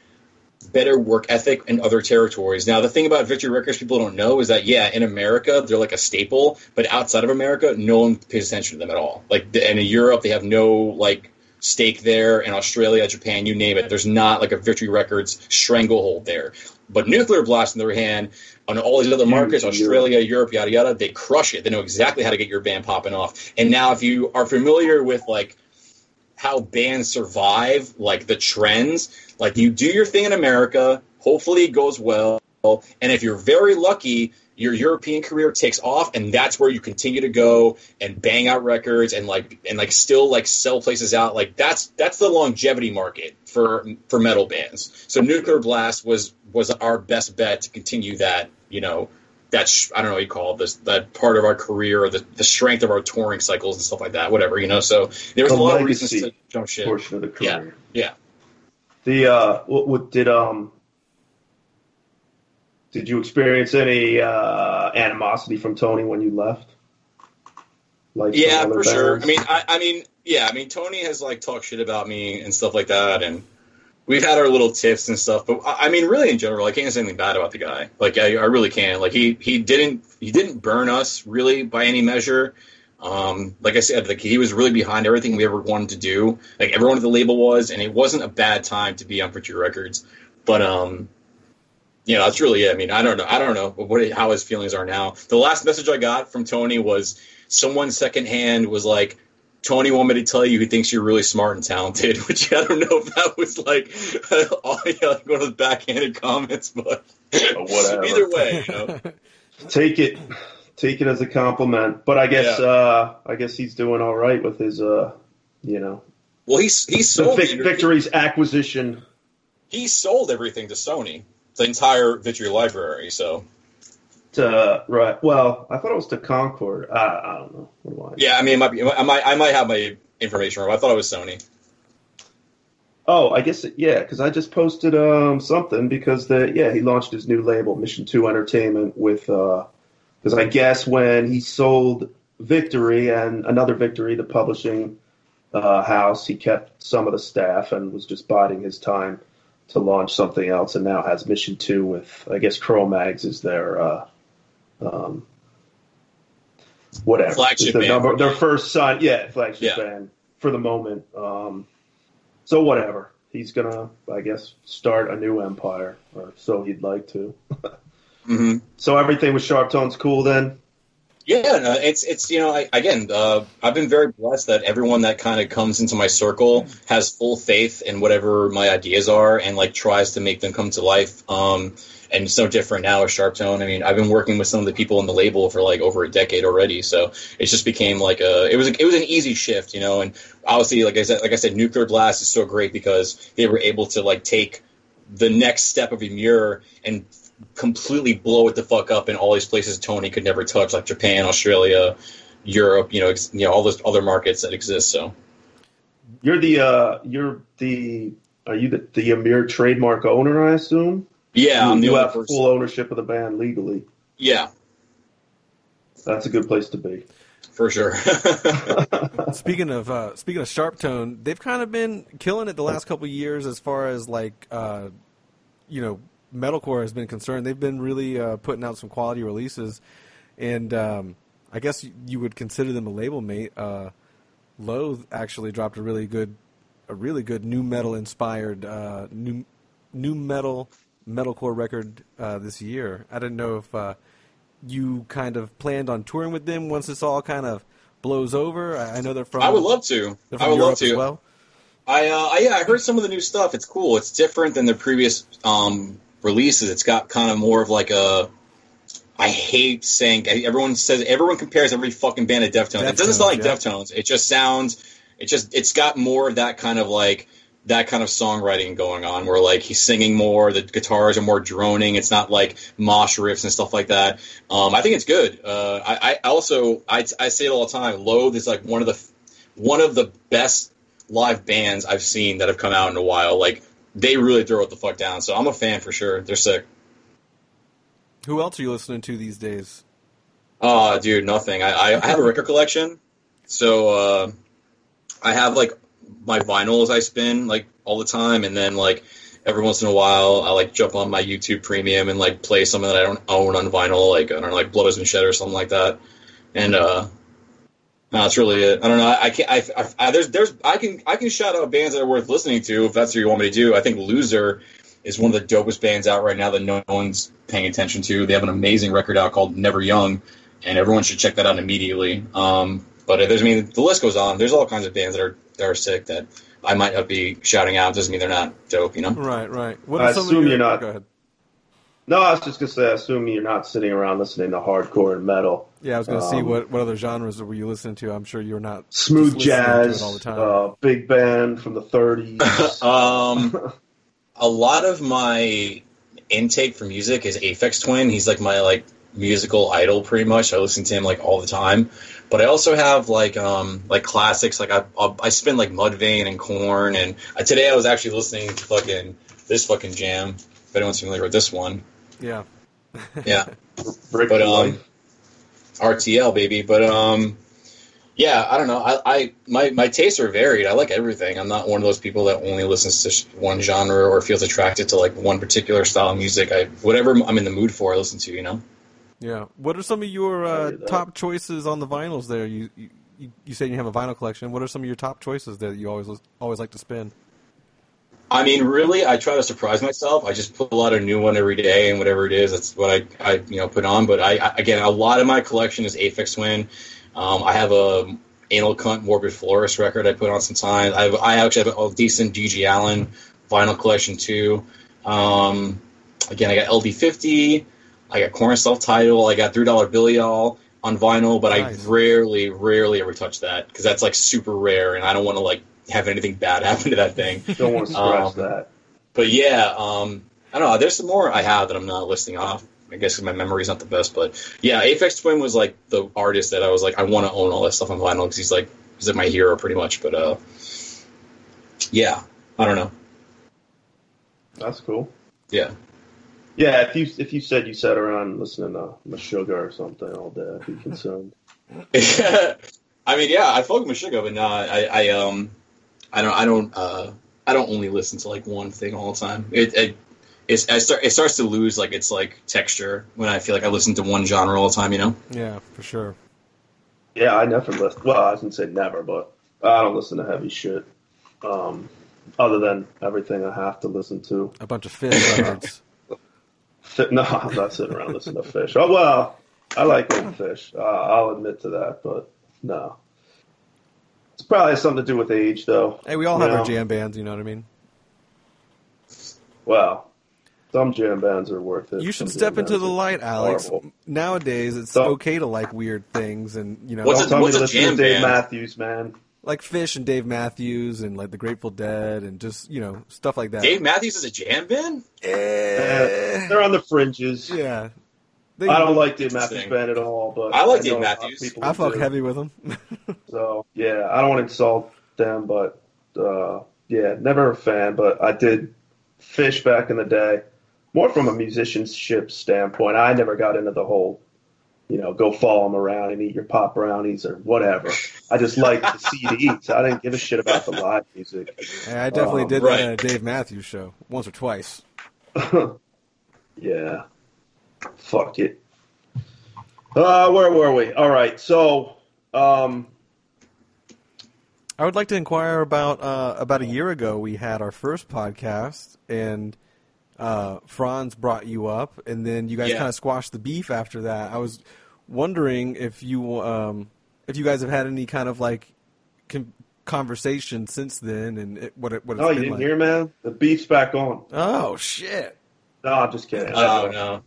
better work ethic in other territories. Now, the thing about Victory Records people don't know is that, yeah, in America, they're like a staple, but outside of America, no one pays attention to them at all. Like, and in Europe, they have no, like, stake there. In Australia, Japan, you name it. There's not, like, a Victory Records stranglehold there. But Nuclear Blast, on the other hand, on all these other markets, Australia, Europe, yada, yada, they crush it. They know exactly how to get your band popping off. And now if you are familiar with, like, how bands survive, like, the trends, like, you do your thing in America, hopefully it goes well, and if you're very lucky, your European career takes off, and that's where you continue to go and bang out records and, like, and like still, like, sell places out. Like, that's that's the longevity market for for metal bands. So Nuclear Blast was was our best bet to continue that, you know, that, sh- I don't know what you call it, this, that part of our career, or the, the strength of our touring cycles and stuff like that, whatever, you know. So there was The a lot of legacy reasons to jump ship. portion of the career. Yeah, yeah. The uh, what, what did um, did you experience any uh, animosity from Tony when you left? Like some Yeah, other for sure. bands? I mean, I, I mean, yeah, I mean, Tony has, like, talked shit about me and stuff like that, and we've had our little tiffs and stuff. But I I mean, really, in general, I can't say anything bad about the guy. Like, I, I really can't. Like, he he didn't he didn't burn us really by any measure. Um, like I said, like, he was really behind everything we ever wanted to do. Like, everyone at the label was, and it wasn't a bad time to be on Victory Records. But um, you know, that's really it. I mean, I don't know. I don't know what how his feelings are now. The last message I got from Tony was someone secondhand was like, Tony wanted me to tell you he thinks you're really smart and talented, which I don't know if that was like, all, you know, like one of the backhanded comments, but whatever. Either way, you know. Take it, take it as a compliment. But I guess, Yeah. uh, I guess he's doing all right with his, uh, you know, Well, he's he the sold Vic- Victory's acquisition. he sold everything to Sony, the entire Victory library. So To, right. Well, I thought it was to Concord. I, I don't know. What do I? yeah, I mean, it might be, I might I might have my information wrong. I thought it was Sony. Oh, I guess it, yeah, because I just posted um something because the yeah he launched his new label Mission Two Entertainment with uh because I guess when he sold Victory and another Victory, the publishing uh, house, he kept some of the staff and was just biding his time to launch something else, and now has Mission Two with I guess Cro-Mags is their uh, um whatever Flagship is their band. number their first sign yeah flagship Yeah. band for the moment. Um, So whatever. He's going to, I guess, start a new empire, or so he'd like to. Mm-hmm. So everything with Sharp Tone's cool then? Yeah, no, it's it's you know I, again uh, I've been very blessed that everyone that kind of comes into my circle has full faith in whatever my ideas are and like tries to make them come to life. Um, and it's no different now with Sharp Tone. I mean, I've been working with some of the people in the label for like over a decade already, so it just became like a it was it was an easy shift, you know. And obviously, like I said, like I said, Nuclear Blast is so great because they were able to like take the next step of Emmure and completely blow it the fuck up in all these places Tony could never touch, like Japan, Australia, Europe, you know, ex- you know, all those other markets that exist. So You're the, uh, you're the, are you the, the Amir trademark owner, I assume? yeah, you, I'm the you only have person. full ownership of the band legally. Yeah, That's a good place to be. for sure. Speaking of uh, speaking of Sharp Tone, they've kind of been killing it the last couple of years as far as like uh, you know metalcore has been concerned, they've been really uh, putting out some quality releases, and um, I guess you, you would consider them a label mate. Uh, Loathe actually dropped a really good, a really good new metal inspired uh, new new metal metalcore record uh, this year. I didn't know if uh, you kind of planned on touring with them once this all kind of blows over. I, I know they're from. I would love to. They're from I would Europe love to. as well. I, uh, I yeah, I heard some of the new stuff. It's cool. It's different than the previous um, releases. It's got kind of more of like a. I hate saying everyone says everyone compares every fucking band to Deftones. Deftones it doesn't sound like yeah. Deftones. It just sounds. It just it's got more of that kind of like that kind of songwriting going on, where like he's singing more. The guitars are more droning. It's not like mosh riffs and stuff like that. Um, I think it's good. Uh, I, I also I, I say it all the time. Loathe is like one of the one of the best live bands I've seen that have come out in a while. Like they really throw it the fuck down. So I'm a fan for sure. They're sick. Who else are you listening to these days? Oh, dude, nothing. I, I, I have a record collection, so uh, I have like my vinyls I spin like all the time, and then like every once in a while I like jump on my YouTube Premium and like play something that I don't own on vinyl, like I don't know, like Blood Has Been Shed or something like that. And uh, no, that's really it. I don't know. I, I can't. I, I, I there's there's I can I can shout out bands that are worth listening to if that's what you want me to do. I think Loser is one of the dopest bands out right now that no one's paying attention to. They have an amazing record out called Never Young, and everyone should check that out immediately. Um, but there's, I mean, the list goes on. There's all kinds of bands that are that are sick that I might not be shouting out. Doesn't mean they're not dope, you know? Right, right. What I are some assume of your, you're not. Go ahead. No, I was just gonna say, I assume you're not sitting around listening to hardcore and metal. Yeah, I was gonna um, see what, what other genres were you listening to. I'm sure you're not smooth just listening to jazz, it all the time. uh, big band from the thirties. um, a lot of my intake for music is Aphex Twin. He's like my like musical idol, pretty much. I listen to him like all the time. But I also have like um like classics. Like I I'll, I spin like Mudvayne and Korn. And uh, today I was actually listening to fucking this fucking jam. If anyone's familiar with this one. Yeah. Yeah. Brick but um, Life. R T L baby. But um. Yeah, I don't know. I, I my, my tastes are varied. I like everything. I'm not one of those people that only listens to one genre or feels attracted to like one particular style of music. I whatever I'm in the mood for, I listen to. You know. Yeah. What are some of your uh, top choices on the vinyls? There, you, you you said you have a vinyl collection. What are some of your top choices that you always always like to spin? I mean, really, I try to surprise myself. I just put a lot of new one every day, and whatever it is, that's what I, I you know put on. But I, I again, a lot of my collection is Aphex Twin. Um, I have a Anal Cunt Morbid Florist record I put on sometimes. I have, I actually have a decent D G Allen vinyl collection too. Um, again, I got L D fifty. I got Korn Self-Titled. I got Three Dollar Bill Y'all on vinyl, but nice. I rarely, rarely ever touch that because that's like super rare, and I don't want to like have anything bad happen to that thing. Don't want to scratch um, that. But yeah, um, I don't know. There's some more I have that I'm not listing off. I guess my memory's not the best, but yeah, Aphex Twin was like the artist that I was like, I want to own all that stuff on vinyl because he's like, he's like my hero pretty much. But uh, yeah, I don't know. That's cool. Yeah, yeah. If you if you said you sat around listening to Meshuggah or something all day, I'd be concerned. I mean, yeah, I fuck with Meshuggah, but no, I, I um, I don't, I don't, uh, I don't only listen to like one thing all the time. It, it It's, I start, it starts to lose like its like texture when I feel like I listen to one genre all the time, you know? Yeah, for sure. Yeah, I never listen. Well, I wouldn't say never, but I don't listen to heavy shit. Um, other than everything I have to listen to. A bunch of Fish records. No, I'm not sitting around listening to Fish. Oh well, I like old Fish. Uh, I'll admit to that, but no. It's probably something to do with age, though. Hey, we all have know? our jam bands. You know what I mean? Well. Some jam bands are worth it. You should Some step into the light, Alex. Horrible. Nowadays, it's so, okay to like weird things, and you know. What's don't a, tell what's me to a listen jam to Dave band? Matthews, man. Like Fish and Dave Matthews, and like the Grateful Dead, and just you know stuff like that. Dave Matthews is a jam band? Eh, Yeah, they're on the fringes. yeah. They, I don't like Dave Matthews Band at all, but I like I Dave Matthews. I fuck do. heavy with them. So yeah, I don't want to insult them, but uh, yeah, never a fan. But I did Fish back in the day. More from a musicianship standpoint. I never got into the whole, you know, go follow them around and eat your pop brownies or whatever. I just liked the C Ds. I didn't give a shit about the live music. Yeah, I definitely Um, did right. that at a Dave Matthews show once or twice. Yeah. Fuck it. Uh, where were we? All right. So, um, I would like to inquire about uh, about a year ago we had our first podcast, and uh, Franz brought you up, and then you guys Yeah. kind of squashed the beef after that. I was wondering if you um, if you guys have had any kind of like con- conversation since then, and it, what it what it's no, you been didn't like. hear, man? The beef's back on. Oh shit! No, I'm just kidding. Oh no.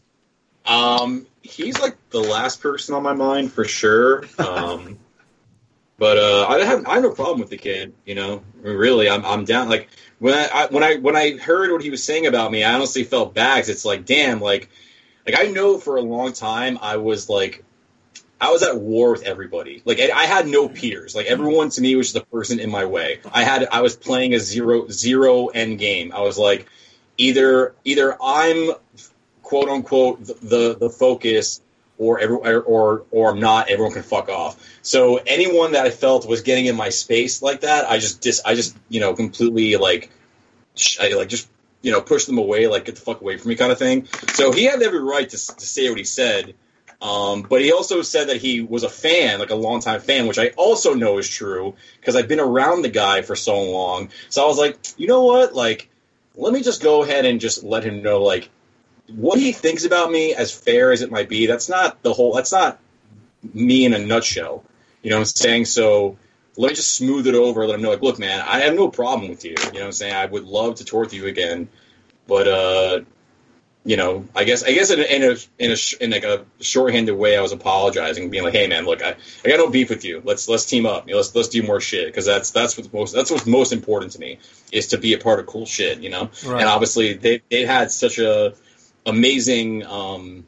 Um, he's like the last person on my mind for sure. Um, but uh, I have I have no problem with the kid. You know, really, I'm I'm down. Like when I, I when I when I heard what he was saying about me, I honestly felt bad. 'Cause it's like, damn, like like I know for a long time I was like I was at war with everybody. Like I, I had no peers. Like everyone to me was just a person in my way. I had I was playing a zero zero end game. I was like either either I'm quote unquote the the, the focus, or every or or I'm not. Everyone can fuck off. So anyone that I felt was getting in my space like that, I just dis I just you know completely like sh- I like just you know push them away, like get the fuck away from me kind of thing. So he had every right to to say what he said. Um, but he also said that he was a fan, like a longtime fan, which I also know is true because I've been around the guy for so long. So I was like, you know what, like let me just go ahead and just let him know, like. What he thinks about me, as fair as it might be, that's not the whole, that's not me in a nutshell. You know what I'm saying? So let me just smooth it over, let him know, like, look, man, I have no problem with you. You know what I'm saying? I would love to tour with you again. But, uh, you know, I guess, I guess in a, in a, in, a, in like a shorthanded way, I was apologizing, being like, hey, man, look, I, I got no beef with you. Let's, let's team up. You know, let's, let's do more shit. Cause that's, that's what's most, that's what's most important to me is to be a part of cool shit, you know? Right. And obviously they, they had such a, amazing um,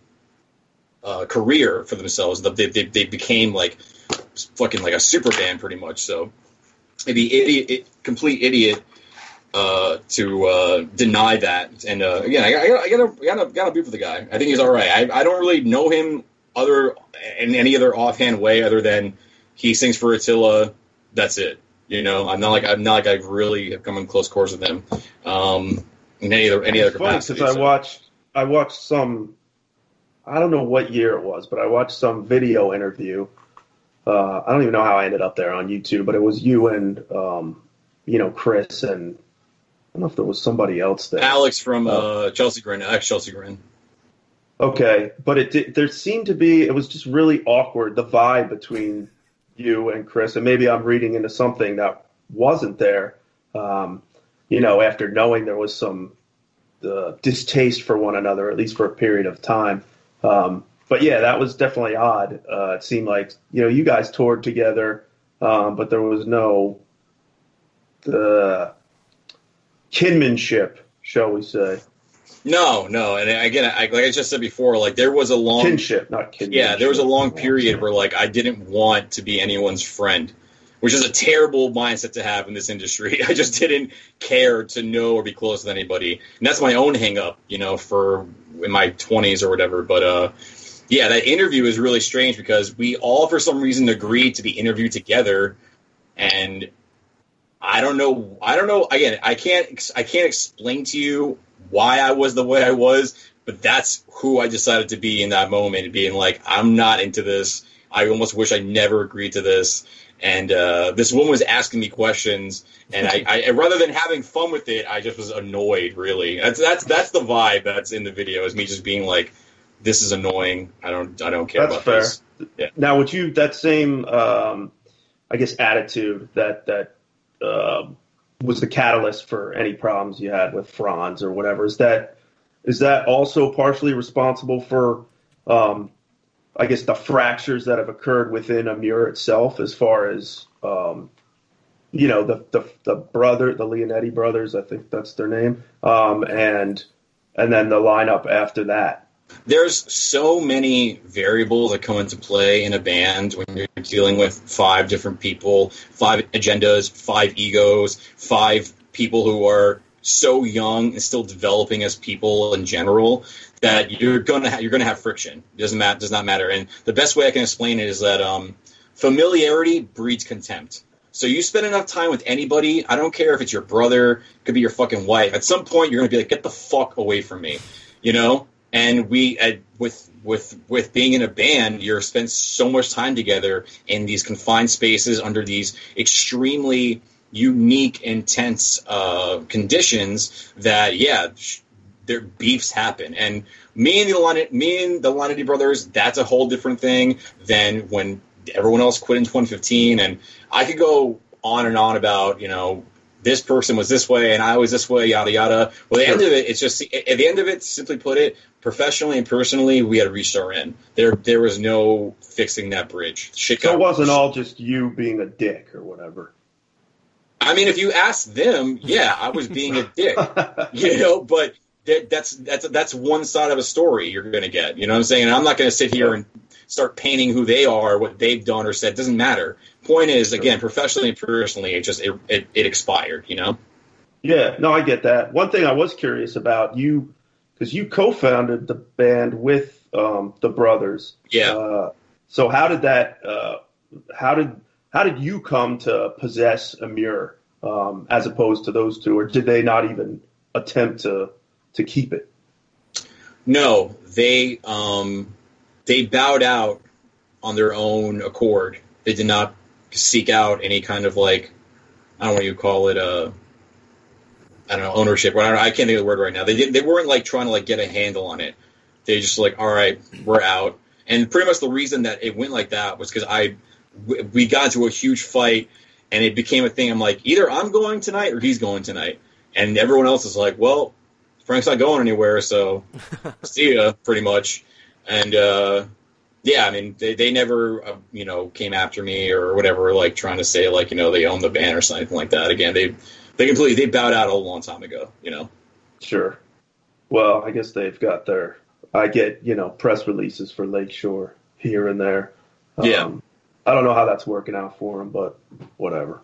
uh, career for themselves. They, they they became like fucking like a super band pretty much. So it'd be idiot, it, complete idiot uh, to uh, deny that. And uh, again, I, I got I got a, got a, got a beef with the guy. I think he's all right. I, I don't really know him other in any other offhand way other than he sings for Attila. That's it. You know, I'm not like I'm not like I've really have come in close quarters with him. Um, in any other any other It's funny capacity. because I so. watched I watched some. I don't know what year it was, but I watched some video interview. Uh, I don't even know how I ended up there on YouTube, but it was you and um, you know Chris and I don't know if there was somebody else there. Alex from uh, Chelsea Grin, ex Chelsea Grin. Okay, but it did, there seemed to be it was just really awkward, the vibe between you and Chris, and maybe I'm reading into something that wasn't there. Um, you know, after knowing there was some uh, distaste for one another, at least for a period of time. Um, but yeah, that was definitely odd. Uh, it seemed like you know you guys toured together, um, but there was no the kinship, shall we say? No, no, and again, I, like I just said before, like there was a long Kinship, not kinship. Yeah, there was a long period where like I didn't want to be anyone's friend, which is a terrible mindset to have in this industry. I just didn't care to know or be close with anybody, and that's my own hang up, you know, for in my twenties or whatever. But uh, yeah, that interview is really strange because we all, for some reason, agreed to be interviewed together, and I don't know. I don't know. Again, I can't. I can't explain to you why I was the way I was, but that's who I decided to be in that moment, being like, I'm not into this. I almost wish I never agreed to this. And uh, this woman was asking me questions, and I, I rather than having fun with it, I just was annoyed. Really, that's that's that's the vibe that's in the video. Is me just being like, "This is annoying. I don't I don't care That's about fair. this." Yeah. Now, would you that same, um, I guess, attitude that that uh, was the catalyst for any problems you had with Franz or whatever? Is that is that also partially responsible for, um, I guess, the fractures that have occurred within Amur itself, as far as um, you know, the, the the brother, the Leonetti brothers, I think that's their name, um, and and then the lineup after that. There's so many variables that come into play in a band when you're dealing with five different people, five agendas, five egos, five people who are so young and still developing as people in general that you're gonna ha- you're gonna have friction. It doesn't matter. Does not matter. And the best way I can explain it is that um, familiarity breeds contempt. So you spend enough time with anybody, I don't care if it's your brother, it could be your fucking wife. At some point, you're gonna be like, get the fuck away from me, you know. And we, uh, with with with being in a band, you're spent so much time together in these confined spaces under these extremely unique, intense uh, conditions that, yeah, sh- their beefs happen. And me and the Lon- me and the Lonity brothers, that's a whole different thing than when everyone else quit in twenty fifteen. And I could go on and on about, you know, this person was this way and I was this way, yada, yada. Well, at the Sure. end of it, it's just, at the end of it, simply put it, professionally and personally, we had reached our end. There there was no fixing that bridge. Shit So got it wasn't worse. all just you being a dick or whatever. I mean, if you ask them, yeah, I was being a dick, you know, but that, that's that's that's one side of a story you're going to get. You know what I'm saying? And I'm not going to sit here and start painting who they are, what they've done or said. It doesn't matter. Point is, again, professionally and personally, it just it, it, it expired, you know? Yeah, no, I get that. One thing I was curious about, you, because you co-founded the band with um, the brothers. Yeah. Uh, so how did that, uh, how did how did you come to possess Amir um, as opposed to those two, or did they not even attempt to to keep it? No, they um, they bowed out on their own accord. They did not seek out any kind of, like, I don't know what you call it, uh, I don't know, ownership. Or I, don't know, I can't think of the word right now. They didn't. They weren't like trying to like get a handle on it. They just like, all right, we're out. And pretty much the reason that it went like that was because I we got into a huge fight, and it became a thing. I'm like, either I'm going tonight or he's going tonight, and everyone else is like, well, Frank's not going anywhere, so see ya, pretty much. And uh, yeah, I mean, they they never uh, you know came after me or whatever, like trying to say like you know they own the band or something like that. Again, they they completely they bowed out a long time ago, you know. Sure. Well, I guess they've got their. I get you know press releases for Lakeshore here and there. Um, Yeah. I don't know how that's working out for them, but whatever.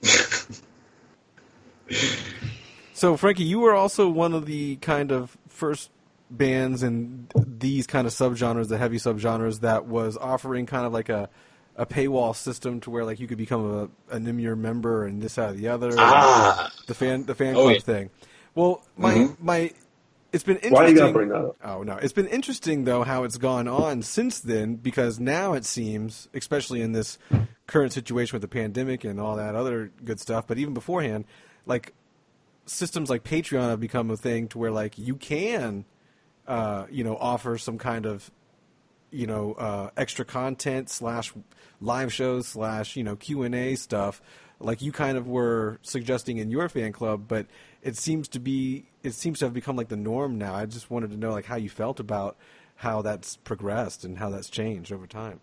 So, Frankie, you were also one of the kind of first bands in these kind of subgenres, the heavy subgenres, that was offering kind of like a, a paywall system to where like you could become a, an Imure member and this, that, or the other. Ah. The fan, the fan Oh, club yeah. thing. Well, my Mm-hmm. my, it's been interesting. Why do you gotta bring that up? Oh no, it's been interesting though how it's gone on since then, because now it seems, especially in this current situation with the pandemic and all that other good stuff, but even beforehand, like systems like Patreon have become a thing to where like you can, uh, you know, offer some kind of, you know, uh, extra content slash live shows slash, you know, Q and A stuff like you kind of were suggesting in your fan club, but it seems to be, it seems to have become like the norm now. I just wanted to know like how you felt about how that's progressed and how that's changed over time.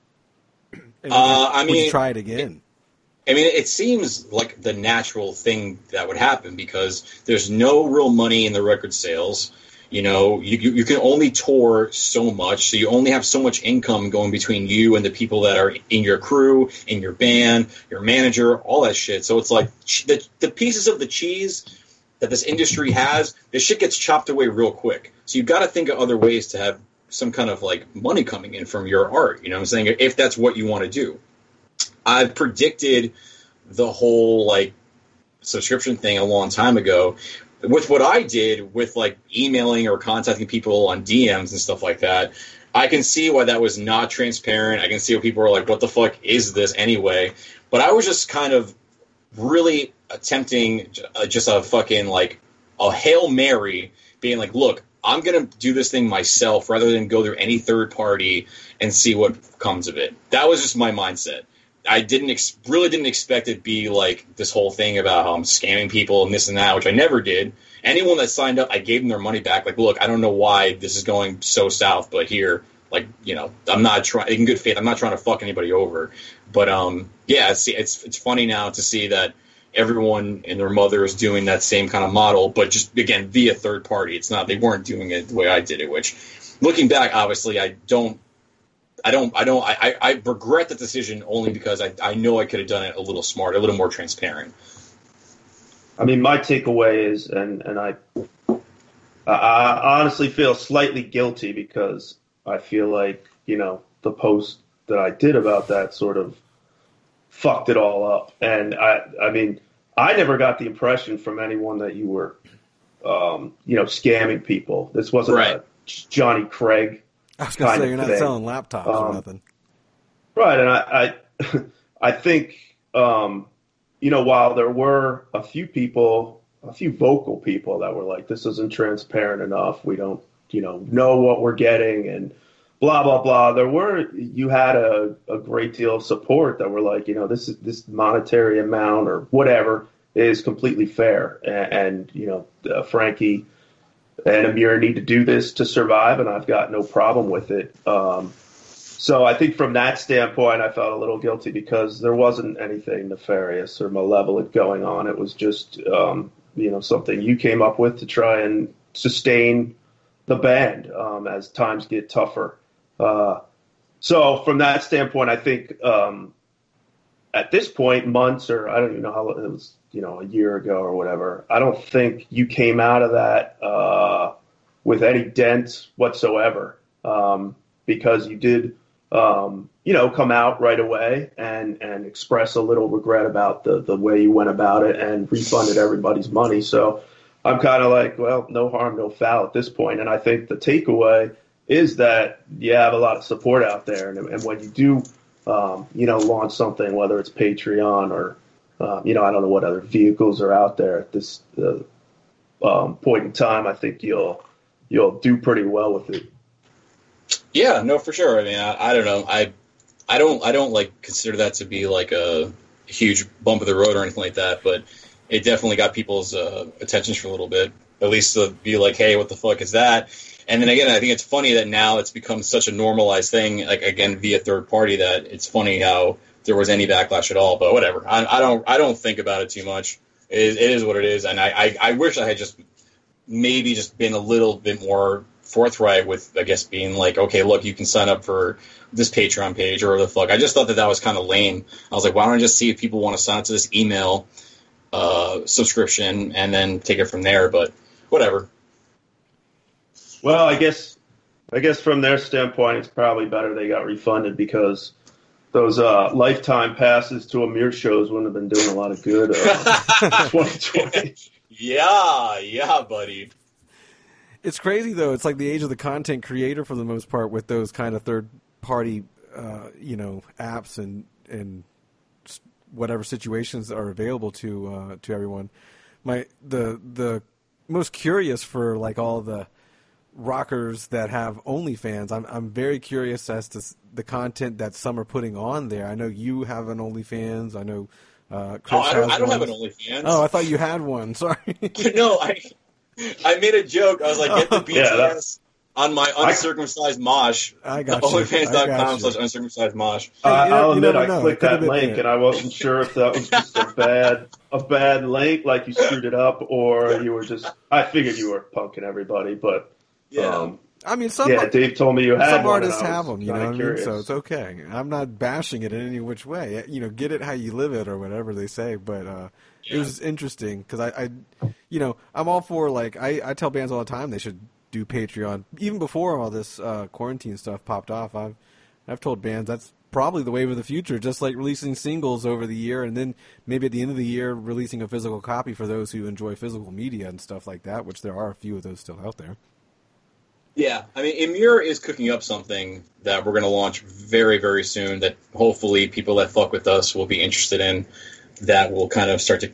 And Uh, I would you mean, try it again? I mean, it seems like the natural thing that would happen because there's no real money in the record sales. You know, you, you you can only tour so much, so you only have so much income going between you and the people that are in your crew, in your band, your manager, all that shit. So it's like the the pieces of the cheese that this industry has, this shit gets chopped away real quick. So you've got to think of other ways to have some kind of like money coming in from your art. You know what I'm saying? If that's what you want to do. I've predicted the whole like subscription thing a long time ago. With what I did with like emailing or contacting people on D Ms and stuff like that, I can see why that was not transparent. I can see why people are like, what the fuck is this anyway? But I was just kind of really attempting just a fucking like a Hail Mary, being like, look, I'm going to do this thing myself rather than go through any third party and see what comes of it. That was just my mindset. I didn't ex- really didn't expect it to be like this whole thing about how I'm scamming people and this and that, which I never did. Anyone that signed up, I gave them their money back. Like, look, I don't know why this is going so south, but here, like, you know, I'm not trying, in good faith, I'm not trying to fuck anybody over. But, um, yeah, it's, it's, it's funny now to see that everyone and their mother is doing that same kind of model, but just, again, via third party. It's not, they weren't doing it the way I did it, which, looking back, obviously, I don't, I don't, I don't, I, I regret the decision only because I, I know I could have done it a little smarter, a little more transparent. I mean, my takeaway is, and, and I, I honestly feel slightly guilty because I feel like, you know, the post that I did about that sort of fucked it all up. And I, I mean, I never got the impression from anyone that you were, um, you know, scamming people. This wasn't Right. a Johnny Craig. I was going to say, you're not thing. selling laptops um, or nothing. Right, and I I, I think, um, you know, while there were a few people, a few vocal people that were like, this isn't transparent enough, we don't, you know, know what we're getting, and blah, blah, blah. There were, you had a, a great deal of support that were like, you know, this is this monetary amount or whatever is completely fair. And, and you know, uh, Frankie and Amir need to do this to survive, and I've got no problem with it. Um, so I think from that standpoint, I felt a little guilty because there wasn't anything nefarious or malevolent going on. It was just, um, you know, something you came up with to try and sustain the band um, as times get tougher. Uh, so from that standpoint, I think um, at this point, months or I don't even know how it was, you know, a year ago or whatever, I don't think you came out of that uh, with any dent whatsoever um, because you did, um, you know, come out right away and, and express a little regret about the, the way you went about it and refunded everybody's money. So I'm kind of like, well, no harm, no foul at this point. And I think the takeaway is that you have a lot of support out there. And, and when you do, um, you know, launch something, whether it's Patreon or, um, you know, I don't know what other vehicles are out there at this uh, um, point in time, I think you'll you'll do pretty well with it. Yeah, no, for sure. I mean, I, I don't know. I I don't I don't like consider that to be like a huge bump of the road or anything like that, but it definitely got people's uh, attentions for a little bit, at least to be like, hey, what the fuck is that? And then again, I think it's funny that now it's become such a normalized thing, like, again, via third party, that it's funny how there was any backlash at all. But whatever. I, I don't I don't think about it too much. It is, it is what it is. And I, I, I wish I had just maybe just been a little bit more forthright with, I guess, being like, okay, look, you can sign up for this Patreon page or the fuck. I just thought that that was kind of lame. I was like, why don't I just see if people want to sign up to this email uh, subscription and then take it from there? But whatever. Well, I guess I guess from their standpoint, it's probably better they got refunded because those uh, lifetime passes to Amir shows wouldn't have been doing a lot of good uh, twenty twenty. Yeah, yeah, buddy. It's crazy, though. It's like the age of the content creator for the most part with those kind of third-party, uh, you know, apps and and whatever situations are available to uh, to everyone. My the the most curious for like all the rockers that have OnlyFans, I'm I'm very curious as to the content that some are putting on there. I know you have an OnlyFans. I know uh, Chris oh, I don't, has I don't one. have an OnlyFans. Oh, I thought you had one. Sorry. No, I I made a joke. I was like, get the B T S yeah, on my uncircumcised mosh. I got you. OnlyFans dot com slash uncircumcised mosh. Uh, I'll admit I know. clicked that link and I wasn't sure if that was just a bad a bad link, like you screwed it up, or you were just. I figured you were punking everybody, but. Yeah. Um, I mean, some yeah, Dave told me you had some one, artists have them, you know what I mean? Curious. So it's okay. I'm not bashing it in any which way. You know, get it how you live it or whatever they say. But uh, yeah. It was interesting because I, I, you know, I'm all for, like, I, I tell bands all the time they should do Patreon. Even before all this uh, quarantine stuff popped off, I've, I've told bands that's probably the wave of the future, just like releasing singles over the year and then maybe at the end of the year releasing a physical copy for those who enjoy physical media and stuff like that, which there are a few of those still out there. Yeah, I mean, Amir is cooking up something that we're going to launch very, very soon that hopefully people that fuck with us will be interested in, that will kind of start to,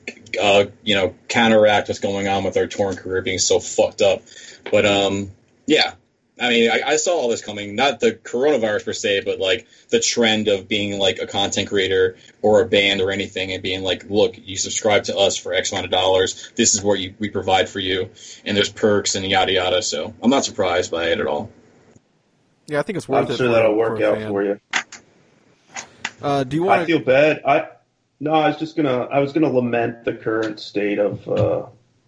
uh, you know, counteract what's going on with our touring career being so fucked up. But, um, yeah, I mean, I, I saw all this coming, not the coronavirus per se, but, like, the trend of being, like, a content creator or a band or anything and being like, look, you subscribe to us for X amount of dollars. This is what you, we provide for you. And there's perks and yada, yada. So I'm not surprised by it at all. Yeah, I think it's worth I'm it. sure for, that'll work for out fan. for you. Uh, do you want I feel bad. I No, I was just going to, I was going to lament the current state of, uh,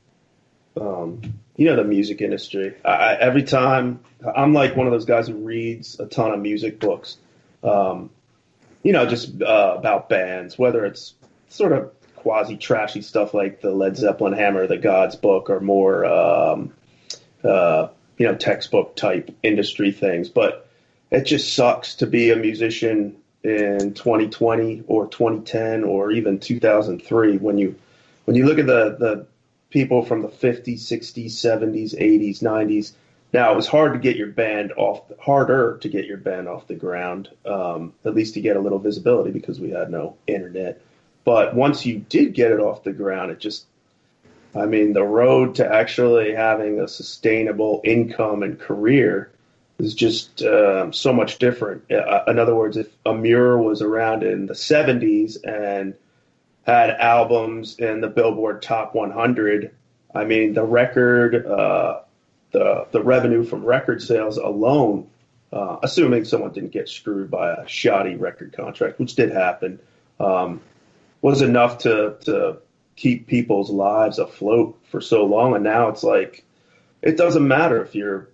um, you know, the music industry. I, I, every time, I'm like one of those guys who reads a ton of music books, um, you know, just uh, about bands, whether it's sort of quasi-trashy stuff like the Led Zeppelin Hammer of the Gods book or more, um, uh, you know, textbook-type industry things. But it just sucks to be a musician in twenty twenty or twenty ten or even two thousand three when you when you look at the, the people from the fifties, sixties, seventies, eighties, nineties Now, it was hard to get your band off, harder to get your band off the ground, um, at least to get a little visibility because we had no internet. But once you did get it off the ground, it just, I mean, the road to actually having a sustainable income and career is just uh, so much different. Uh, in other words, if Amir was around in the seventies and had albums in the Billboard Top one hundred, I mean, the record, uh, the the revenue from record sales alone, uh, assuming someone didn't get screwed by a shoddy record contract, which did happen, um, was enough to to keep people's lives afloat for so long. And now it's like, it doesn't matter if you're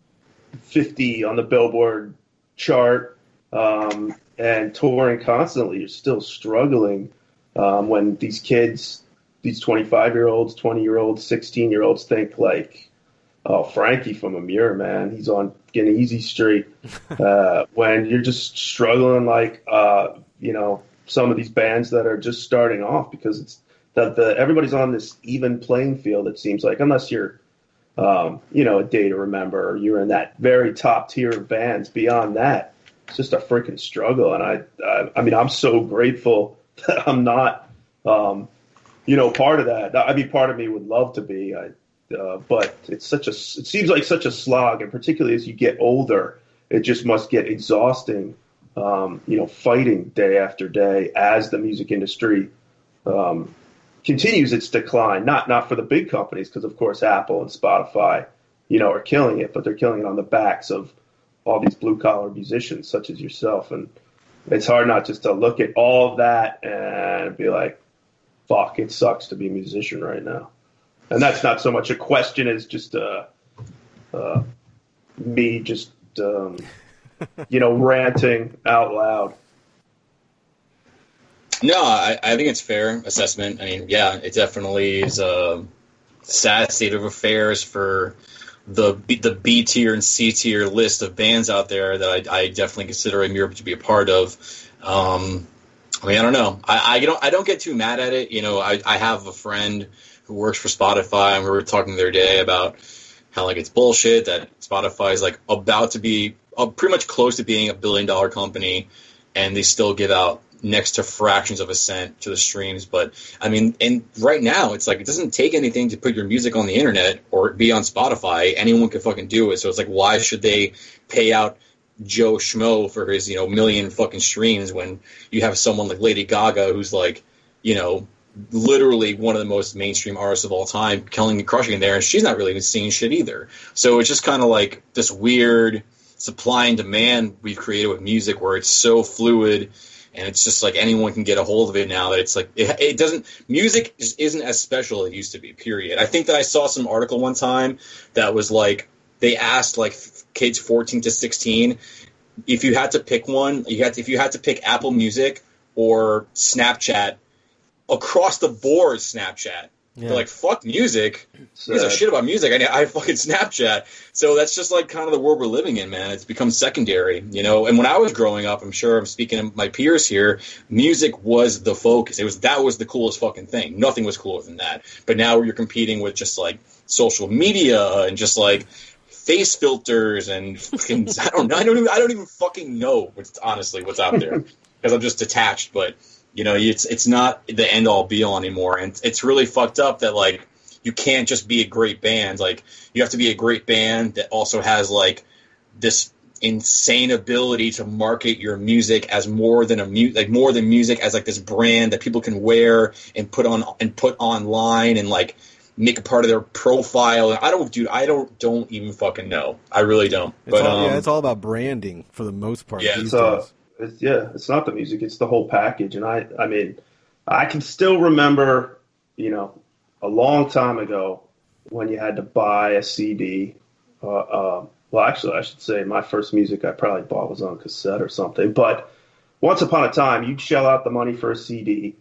fifty on the Billboard chart um, and touring constantly, you're still struggling um, when these kids, these twenty-five-year-olds, twenty-year-olds, sixteen-year-olds think like, oh, Frankie from Amir, man, he's on getting easy street. Uh, when you're just struggling like, uh, you know, some of these bands that are just starting off, because it's that the everybody's on this even playing field, it seems like, unless you're, um, you know, a Day to Remember, or you're in that very top tier of bands. Beyond that, it's just a freaking struggle. And I, I, I mean, I'm so grateful that I'm not, um, you know, part of that. I mean, part of me would love to be, I, uh, but it's such a, it seems like such a slog, and particularly as you get older, it just must get exhausting, um, you know, fighting day after day as the music industry, um, continues its decline, not not for the big companies, because of course Apple and Spotify, you know, are killing it, but they're killing it on the backs of all these blue collar musicians such as yourself. And it's hard not just to look at all of that and be like, fuck, it sucks to be a musician right now. And that's not so much a question as just uh, uh, me just, um, you know, ranting out loud. No, I, I think it's fair assessment. I mean, yeah, it definitely is a sad state of affairs for the the B tier and C tier list of bands out there that I, I definitely consider Amir to be a part of. Um, I mean, I don't know. I, I don't I don't get too mad at it. You know, I, I have a friend who works for Spotify, and we were talking the other day about how like it's bullshit that Spotify is like about to be uh, pretty much close to being a billion dollar company, and they still give out next to fractions of a cent to the streams. But I mean, and right now it's like, it doesn't take anything to put your music on the internet or be on Spotify. Anyone can fucking do it. So it's like, why should they pay out Joe Schmo for his, you know, million fucking streams when you have someone like Lady Gaga, who's like, you know, literally one of the most mainstream artists of all time, killing and crushing in there, and she's not really even seeing shit either. So it's just kind of like this weird supply and demand we've created with music where it's so fluid. And it's just like anyone can get a hold of it now, that it's like, it, it doesn't, music just isn't as special as it used to be, period. I think that I saw some article one time that was like, they asked like kids fourteen to sixteen, if you had to pick one, you had to, if you had to pick Apple Music or Snapchat, across the board Snapchat. Yeah. They're like, fuck music. Who gives a shit about music? I, I fucking Snapchat. So that's just like kind of the world we're living in, man. It's become secondary, you know. And when I was growing up, I'm sure I'm speaking to my peers here, music was the focus. It was that was the coolest fucking thing. Nothing was cooler than that. But now you're competing with just like social media and just like face filters and fucking, I don't know. I don't even I don't even fucking know what's honestly what's out there because I'm just detached. But you know, it's it's not the end all be all anymore, and it's really fucked up that like you can't just be a great band. Like you have to be a great band that also has like this insane ability to market your music as more than a mu- like more than music, as like this brand that people can wear and put on and put online and like make a part of their profile. I don't, dude. I don't don't even fucking know. I really don't. It's but all, um, yeah, it's all about branding for the most part. Yeah, these so. days. It's, yeah, it's not the music; it's the whole package. And I, I mean, I can still remember, you know, a long time ago when you had to buy a C D. Uh, uh, well, actually, I should say my first music I probably bought was on cassette or something. But once upon a time, you'd shell out the money for a C D,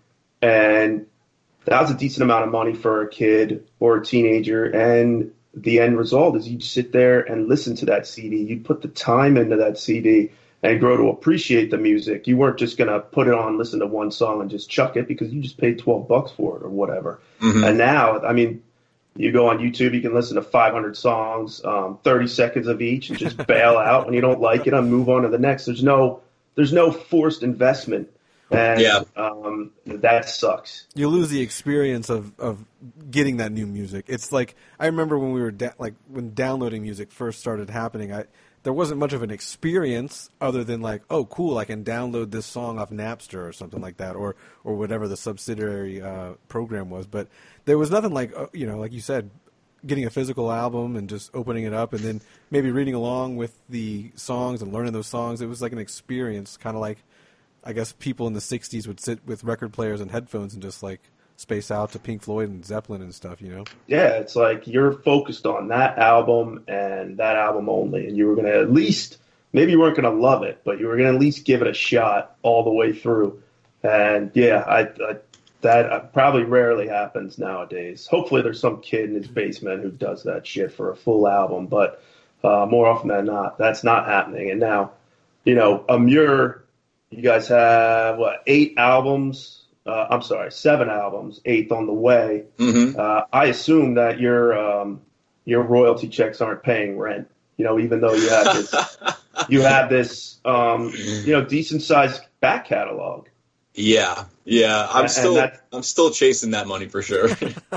and that was a decent amount of money for a kid or a teenager. And the end result is you'd sit there and listen to that C D. You'd put the time into that C D and grow to appreciate the music. You weren't just going to put it on, listen to one song and just chuck it because you just paid twelve bucks for it or whatever. Mm-hmm. And now, I mean, You go on YouTube, you can listen to five hundred songs, um, thirty seconds of each, and just bail out when you don't like it and move on to the next. There's no there's no forced investment, and Yeah. um, that sucks. You lose the experience of, of getting that new music. It's like I remember when we were da- like when downloading music first started happening. I there wasn't much of an experience other than like, oh, cool, I can download this song off Napster or something like that, or or whatever the subsidiary uh, program was. But there was nothing like uh, you know, like you said, getting a physical album and just opening it up and then maybe reading along with the songs and learning those songs. It was like an experience, kind of like I guess people in the sixties would sit with record players and headphones and just like space out to Pink Floyd and Zeppelin and stuff, you know? Yeah, it's like you're focused on that album and that album only, and you were going to at least, maybe you weren't going to love it, but you were going to at least give it a shot all the way through. And yeah, I, I that probably rarely happens nowadays. Hopefully there's some kid in his basement who does that shit for a full album, but uh, more often than not, that's not happening. And now, you know, Amur, you guys have, what, eight albums? Uh, I'm sorry, seven albums, eighth on the way. Mm-hmm. Uh, I assume that your um, your royalty checks aren't paying rent. You know, even though you have this, you have this, um, you know, decent sized back catalog. Yeah, yeah. I'm And still that- I'm still chasing that money for sure.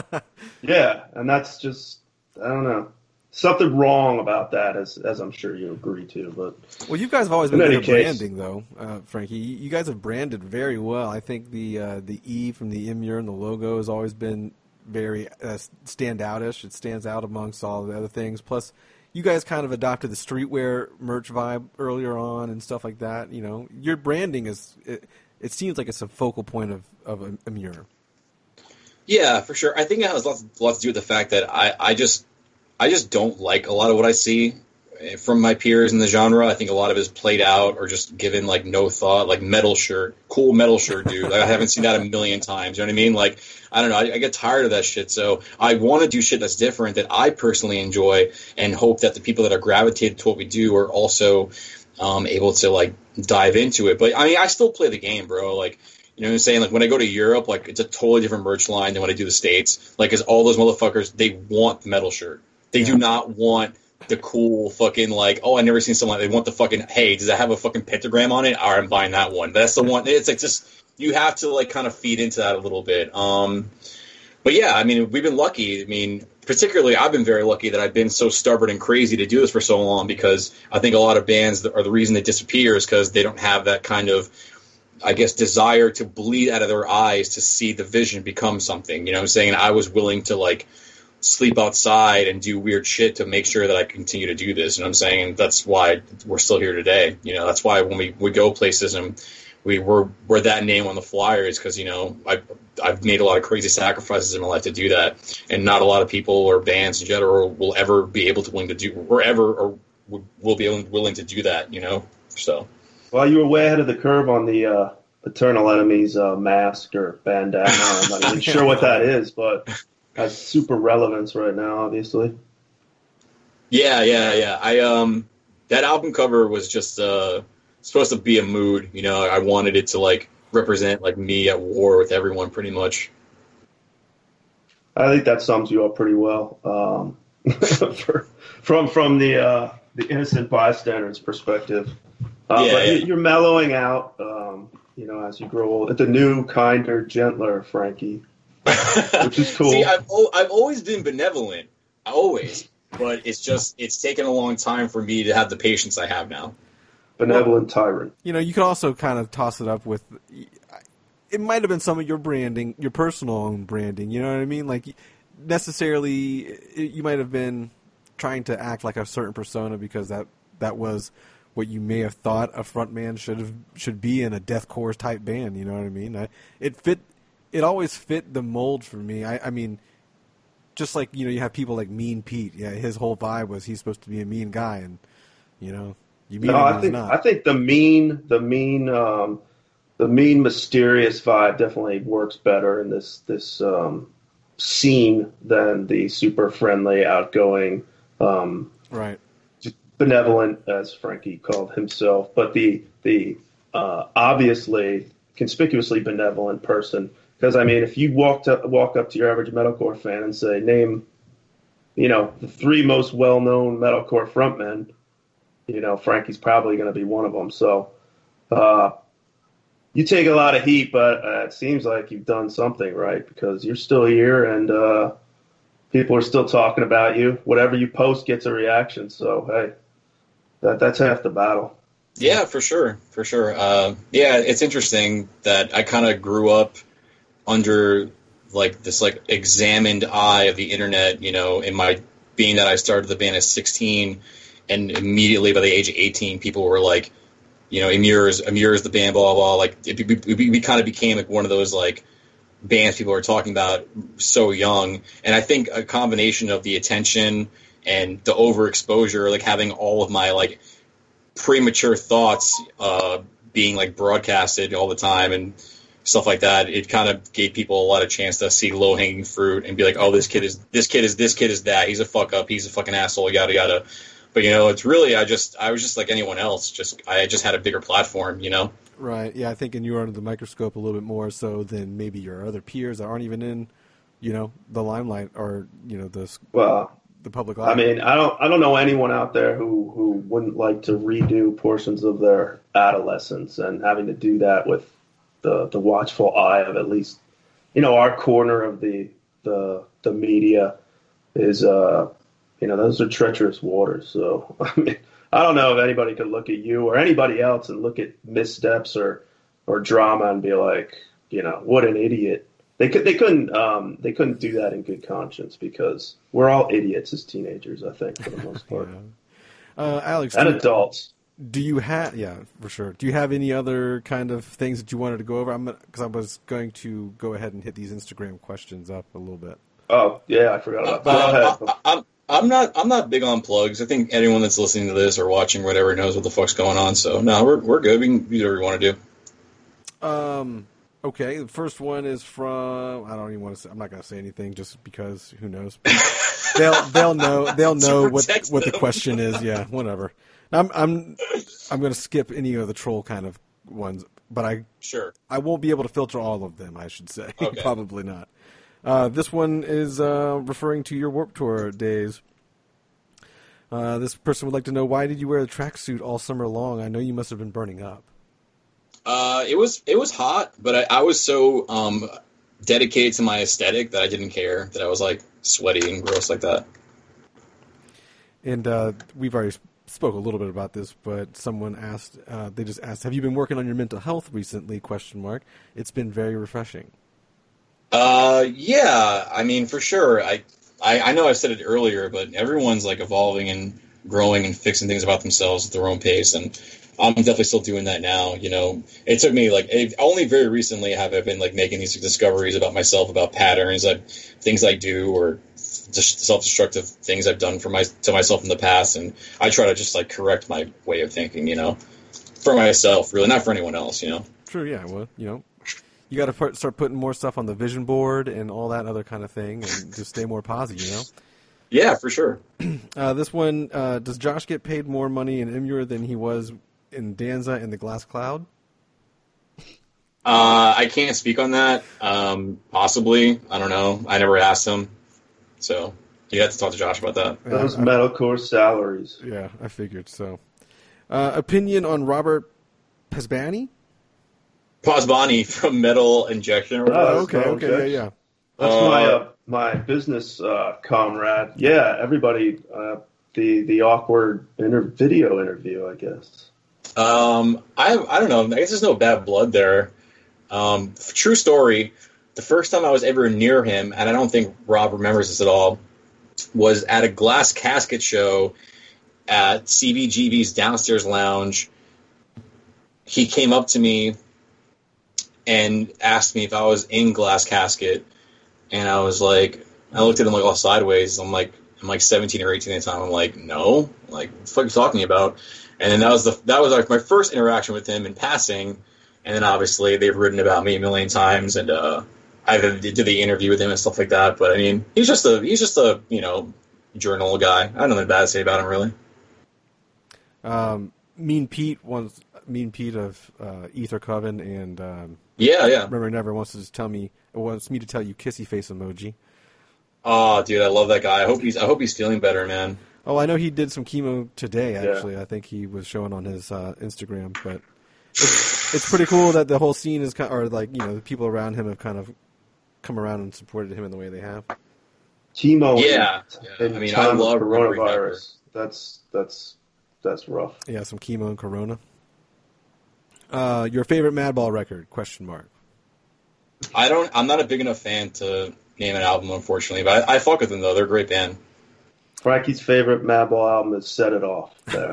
Yeah, and that's just, I don't know, something wrong about that, as as I'm sure you agree to. But Well, you guys have always been In good any at case- branding, though, uh, Frankie. You, you guys have branded very well. I think the uh, the E from the Imur and the logo has always been very uh, standoutish. It stands out amongst all the other things. Plus, you guys kind of adopted the streetwear merch vibe earlier on and stuff like that. You know, your branding is it, it seems like it's a focal point of of Imur. Yeah, for sure. I think it has lots, lots to do with the fact that I, I just I just don't like a lot of what I see from my peers in the genre. I think a lot of it is played out or just given like no thought, like metal shirt, cool metal shirt, dude. Like, I haven't seen that a million times. You know what I mean? Like, I don't know. I, I get tired of that shit. So I want to do shit that's different that I personally enjoy and hope that the people that are gravitated to what we do are also um, able to like dive into it. But I mean, I still play the game, bro. Like, you know what I'm saying? Like, when I go to Europe, like, it's a totally different merch line than when I do the States. Like, because all those motherfuckers, they want the metal shirt. They do not want the cool fucking, like, oh, I never seen someone. They want the fucking, hey, does that have a fucking pentagram on it? All right, I'm buying that one. That's the one. It's like just, you have to, like, kind of feed into that a little bit. Um, but yeah, I mean, we've been lucky. I mean, particularly, I've been very lucky that I've been so stubborn and crazy to do this for so long, because I think a lot of bands are the reason they disappear is because they don't have that kind of, I guess, desire to bleed out of their eyes to see the vision become something. You know what I'm saying? And I was willing to, like, sleep outside and do weird shit to make sure that I continue to do this. You know what I'm saying? And that's why we're still here today. You know, that's why when we, we go places and we we're, we're that name on the flyers, because, you know, I, I've made a lot of crazy sacrifices in my life to do that. And not a lot of people or bands in general will ever be able to willing to do, or ever or will be willing to do that, you know? So. Well, you were way ahead of the curve on the uh, Eternal Enemies uh, mask or bandana. I'm not even sure what that is, but has super relevance right now, obviously. Yeah, yeah, yeah. I um, that album cover was just uh supposed to be a mood. You know, I wanted it to like represent like me at war with everyone, pretty much. I think that sums you up pretty well. Um, for, from from the uh, the innocent bystander's perspective. Uh, Yeah, but yeah. you're mellowing out, um, you know, as you grow old. The new, kinder, gentler Frankie, which is cool. See, I've o- I've always been benevolent, always, but it's just it's taken a long time for me to have the patience I have now. Benevolent tyrant. You know, you could also kind of toss it up with. It might have been some of your branding, your personal own branding. You know what I mean? Like, necessarily, you might have been trying to act like a certain persona because that that was what you may have thought a frontman should have should be in a deathcore type band. You know what I mean? I, it fit. It always fit the mold for me. I, I mean, just like, you know, you have people like Mean Pete. Yeah, his whole vibe was he's supposed to be a mean guy, and you know, you meet No, him and I he's think not. I think the mean, the mean, um, the mean, mysterious vibe definitely works better in this this um, scene than the super friendly, outgoing, um, Right. benevolent, as Frankie called himself. But the the uh, obviously conspicuously benevolent person. Because I mean, if you walk to, walk up to your average metalcore fan and say, "Name you know, the three most well-known metalcore frontmen, you know, Frankie's probably going to be one of them. So uh, you take a lot of heat, but uh, it seems like you've done something right because you're still here and uh, people are still talking about you. Whatever you post gets a reaction. So, hey, that that's half the battle. Yeah, for sure, for sure. Uh, yeah, it's interesting that I kind of grew up under like this like examined eye of the internet, you know, in my being that I started the band at sixteen, and immediately by the age of eighteen, people were like, you know, Emir's Emir's the band, blah blah blah. Like it, we, we, we kind of became like one of those like bands people were talking about so young, and I think a combination of the attention and the overexposure, like having all of my like premature thoughts uh, being like broadcasted all the time and stuff like that, it kind of gave people a lot of chance to see low hanging fruit and be like, oh, this kid is this kid is this kid is that he's a fuck up, he's a fucking asshole, yada yada. But you know, it's really I just I was just like anyone else, just I just had a bigger platform, you know. Right. Yeah, I think and you were under the microscope a little bit more so than maybe your other peers that aren't even in, you know, the limelight or you know the well. the public eye. I mean, I don't, I don't know anyone out there who, who wouldn't like to redo portions of their adolescence, and having to do that with the, the watchful eye of at least, you know, our corner of the, the, the media is, uh, you know, those are treacherous waters. So, I mean, I don't know if anybody could look at you or anybody else and look at missteps or, or drama and be like, you know, what an idiot. They could. They couldn't. Um, they couldn't do that in good conscience because we're all idiots as teenagers. I think for the most part. yeah. uh, Alex, and do, adults. Do you have? Yeah, for sure. Do you have any other kind of things that you wanted to go over? I'm because I was going to go ahead and hit these Instagram questions up a little bit. Oh yeah, I forgot about that. Uh, Go ahead. I, I'm I'm not I'm not big on plugs. I think anyone that's listening to this or watching whatever knows what the fuck's going on. So no, we're we're good. We can do whatever we want to do. Um. Okay, the first one is from I don't even want to say I'm not going to say anything just because who knows. they'll they'll know they'll know what what the question is. Yeah, whatever. I'm I'm I'm going to skip any of the troll kind of ones, but I sure I won't be able to filter all of them, I should say. Okay. Probably not. Uh, this one is uh, referring to your Warped Tour days. Uh, this person would like to know, why did you wear the tracksuit all summer long? I know you must have been burning up. Uh, it was it was hot, but I, I was so um, dedicated to my aesthetic that I didn't care that I was like sweaty and gross like that. And uh, we've already spoke a little bit about this, but someone asked, uh, they just asked, have you been working on your mental health recently? Question mark. It's been very refreshing. Uh, yeah, I mean for sure. I, I I know I said it earlier, but everyone's like evolving and growing and fixing things about themselves at their own pace, and I'm definitely still doing that now. You know, it took me like it, only very recently have I been like making these discoveries about myself, about patterns, like things I do, or just self-destructive things I've done for my to myself in the past, and I try to just like correct my way of thinking. You know, for myself, really, not for anyone else. You know. True. Yeah. Well, you know, you got to start putting more stuff on the vision board and all that other kind of thing, and just stay more positive. You know. Yeah, for sure. Uh, this one, uh, does Josh get paid more money in Imur than he was in Danza and the Glass Cloud? Uh, I can't speak on that. Um, possibly. I don't know. I never asked him. So you have to talk to Josh about that. Those uh, metalcore salaries. Yeah, I figured so. Uh, opinion on Robert Pasbani? Pasbani from Metal Injection. Oh, okay, okay, Injection. yeah, yeah. That's uh, my uh, my business uh, comrade. Yeah, everybody. Uh, the the awkward inter- video interview, I guess. Um, I I don't know. I guess there's no bad blood there. Um, true story. The first time I was ever near him, and I don't think Rob remembers this at all, was at a Glass Casket show at C B G B's downstairs lounge. He came up to me and asked me if I was in Glass Casket, and I was like, I looked at him like all sideways. I'm like, I'm like seventeen or eighteen at the time. I'm like, no, like, what the fuck are you talking about? And then that was the that was like my first interaction with him in passing. And then obviously they've written about me a million times, and uh, I did the interview with him and stuff like that. But I mean, he's just a he's just a you know journal guy. I don't know nothing bad to say about him really. Um, Mean Pete wants Mean Pete of uh, Ether Coven and um, yeah, yeah. Remember Never wants to just tell me wants me to tell you kissy face emoji. Oh, dude, I love that guy. I hope he's I hope he's feeling better, man. Oh, I know he did some chemo today. Yeah. Actually, I think he was showing on his uh, Instagram. But it's, it's pretty cool that the whole scene is kind, or like you know, the people around him have kind of come around and supported him in the way they have. Chemo. Yeah, yeah. In I mean, time I love of remembering that coronavirus. That's that's that's rough. Yeah, some chemo and corona. Uh, your favorite Madball record? Question mark. I don't. I'm not a big enough fan to name an album, unfortunately. But I, I fuck with them though. They're a great band. Frankie's favorite Madball album is "Set It Off." There,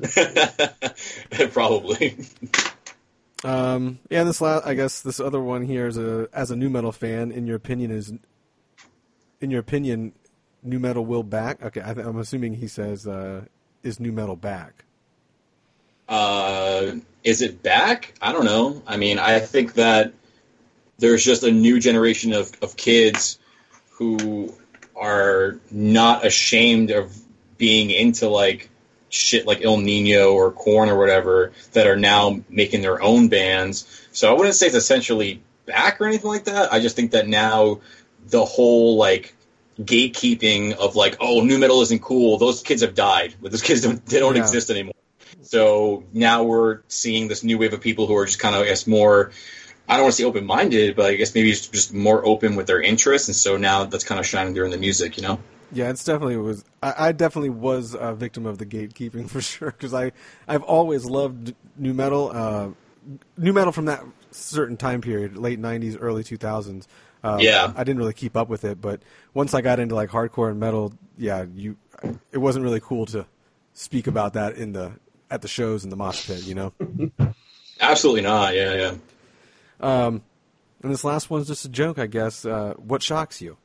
Probably. Um, yeah, this la- I guess this other one here is a as a nu metal fan. In your opinion, is in your opinion, nu metal will back? Okay, I th- I'm assuming he says uh, is nu metal back? Uh, is it back? I don't know. I mean, I think that there's just a new generation of, of kids who are not ashamed of being into like shit like El Nino or Korn or whatever that are now making their own bands. So I wouldn't say it's essentially back or anything like that. I just think that now the whole like gatekeeping of like, oh, nu metal isn't cool. Those kids have died. But those kids don't they don't Yeah. exist anymore. So now we're seeing this new wave of people who are just kind of, I guess, more, I don't want to say open-minded, but I guess maybe just, just more open with their interests. And so now that's kind of shining through in the music, you know? Yeah, it's definitely was. I, I definitely was a victim of the gatekeeping for sure because I I've always loved nu metal, uh, nu metal from that certain time period, late nineties, early two thousands. Um, Yeah. I didn't really keep up with it, but once I got into like hardcore and metal, yeah, you, it wasn't really cool to speak about that in the at the shows in the mosh pit, you know. Absolutely not. Yeah, yeah. Um, and this last one's just a joke, I guess. Uh, what shocks you?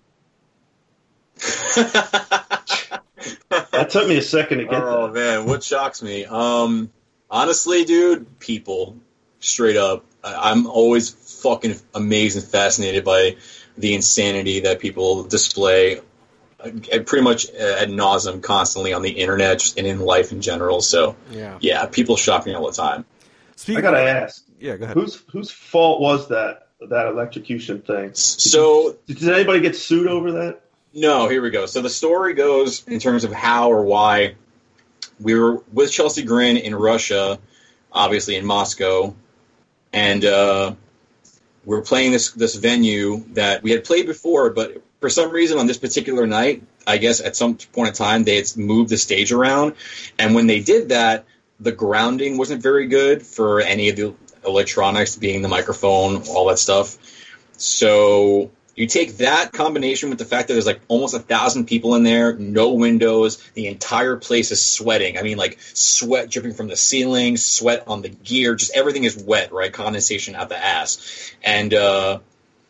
That took me a second to get Oh that. man, what shocks me? Um, honestly, dude, people, straight up. I, I'm always fucking amazed and fascinated by the insanity that people display, uh, pretty much ad nauseum, constantly on the internet, just and in life in general. So, Yeah. yeah, people shock me all the time. Speaking I gotta of, ask, yeah, go ahead. whose whose fault was that that electrocution thing? So, Did anybody get sued over that? no, here we go. So the story goes in terms of how or why we were with Chelsea Grin in Russia, obviously in Moscow, and uh, we were playing this this venue that we had played before, but for some reason on this particular night, I guess at some point in time, they had moved the stage around, and when they did that, the grounding wasn't very good for any of the electronics, being the microphone, all that stuff. So you take that combination with the fact that there's like almost a thousand people in there, no windows, the entire place is sweating. I mean, like sweat dripping from the ceiling, sweat on the gear, just everything is wet, right? Condensation out the ass. And uh,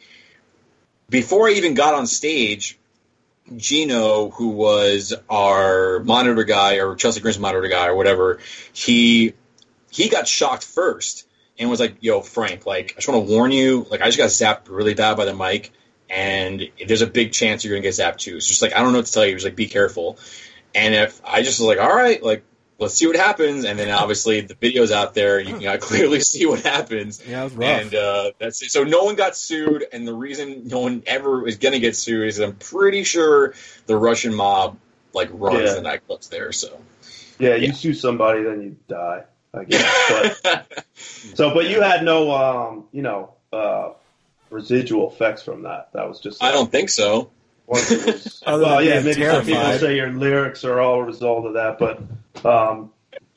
before I even got on stage, Gino, who was our monitor guy or Chelsea Grin's monitor guy or whatever, he he got shocked first and was like, yo, Frank, like, I just want to warn you, like, I just got zapped really bad by the mic, and there's a big chance you're going to get zapped too. It's just like, I don't know what to tell you. He was like, be careful. And if I just was like, all right, like, let's see what happens. And then obviously the video's out there. You can uh, clearly see what happens. Yeah, it was rough. And uh, that's it. So no one got sued. And the reason no one ever is going to get sued is I'm pretty sure the Russian mob like runs Yeah. the nightclubs there. So Yeah, you Yeah. sue somebody, then you die, I guess. But, so, but you had no, um, you know, uh, residual effects from that. That was just. I don't think so. Once it was, Other well, than yeah, being maybe some people terrified. say your lyrics are all a result of that, but um,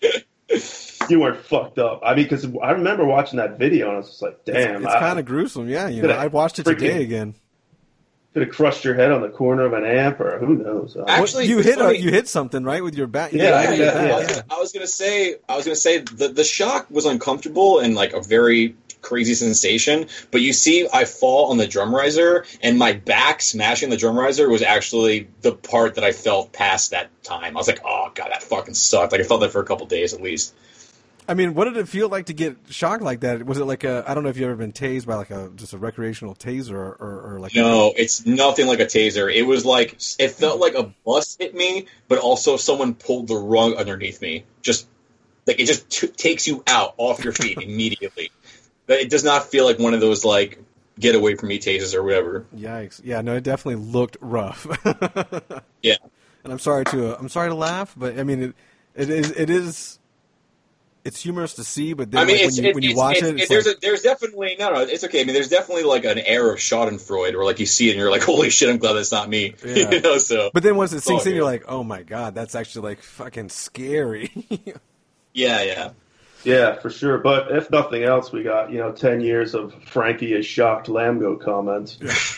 you weren't fucked up. I mean, because I remember watching that video and I was just like, damn, It's, it's kind of gruesome, yeah. You know, Could I I watched it freaking- today again. could have crushed your head on the corner of an amp, or who knows? Uh, Actually, you it's hit a, funny. you hit something right with your back. Yeah, I Yeah, did yeah, that, I, was, yeah. I was gonna say, I was gonna say the the shock was uncomfortable and like a very crazy sensation. But you see, I fall on the drum riser, and my back smashing the drum riser was actually the part that I felt past that time. I was like, oh god, that fucking sucked. Like I felt that for a couple days at least. I mean, what did it feel like to get shocked like that? Was it like a? I don't know if you've ever been tased by like a just a recreational taser or, or, or like. No, it's nothing like a taser. It was like it felt like a bus hit me, but also someone pulled the rug underneath me. Just like it just t- takes you out off your feet immediately. But it does not feel like one of those like get away from me tastes or whatever. Yikes! Yeah, no, it definitely looked rough. Yeah, and I'm sorry to uh, I'm sorry to laugh, but I mean it it is it is it's humorous to see, but then I mean, like, it's, when you it's, when you it's, watch it's, it, it's there's like, a, there's definitely no, no, it's okay. I mean, there's definitely like an air of Schadenfreude where like you see it and you're like, holy shit, I'm glad that's not me. Yeah. You know, so. But then once it sinks all in, you're good. like, oh my god, that's actually like fucking scary. Yeah, yeah. Yeah, for sure. But if nothing else, we got, you know, ten years of Frankie is shocked Lamgo comments.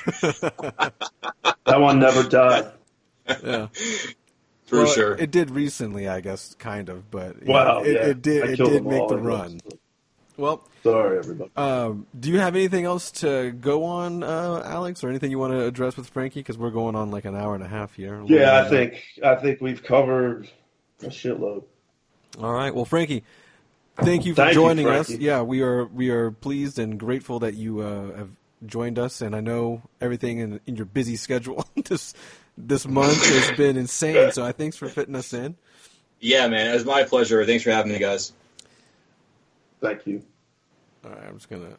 That one never died. Yeah. For well, sure. It did recently, I guess, kind of, but you Wow, know, it, yeah. it did I it killed did them make all, the I run. guess. Well, Sorry, everybody. um, do you have anything else to go on, uh, Alex, or anything you want to address with Frankie? Because we're going on like an hour and a half here. a little Yeah, I over. think I think we've covered a shitload. All right. Well, Frankie, thank you for Thank you, joining us. Frankie. Yeah, we are we are pleased and grateful that you uh, have joined us, and I know everything in, in your busy schedule this this month has been insane. So, I thanks for fitting us in. Yeah, man, it was my pleasure. Thanks for having me, guys. Thank you. All right, I'm just gonna.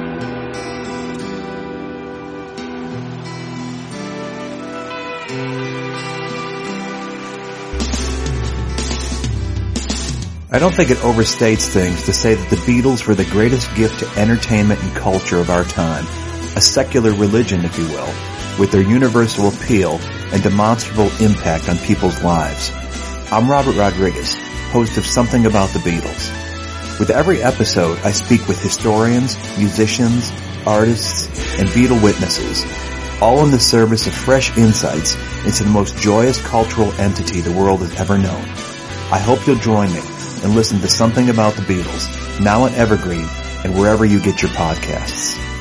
I don't think it overstates things to say that the Beatles were the greatest gift to entertainment and culture of our time, a secular religion, if you will, with their universal appeal and demonstrable impact on people's lives. I'm Robert Rodriguez, host of Something About the Beatles. With every episode, I speak with historians, musicians, artists, and Beatle witnesses, all in the service of fresh insights into the most joyous cultural entity the world has ever known. I hope you'll join me and listen to Something About the Beatles, now on Evergreen and wherever you get your podcasts.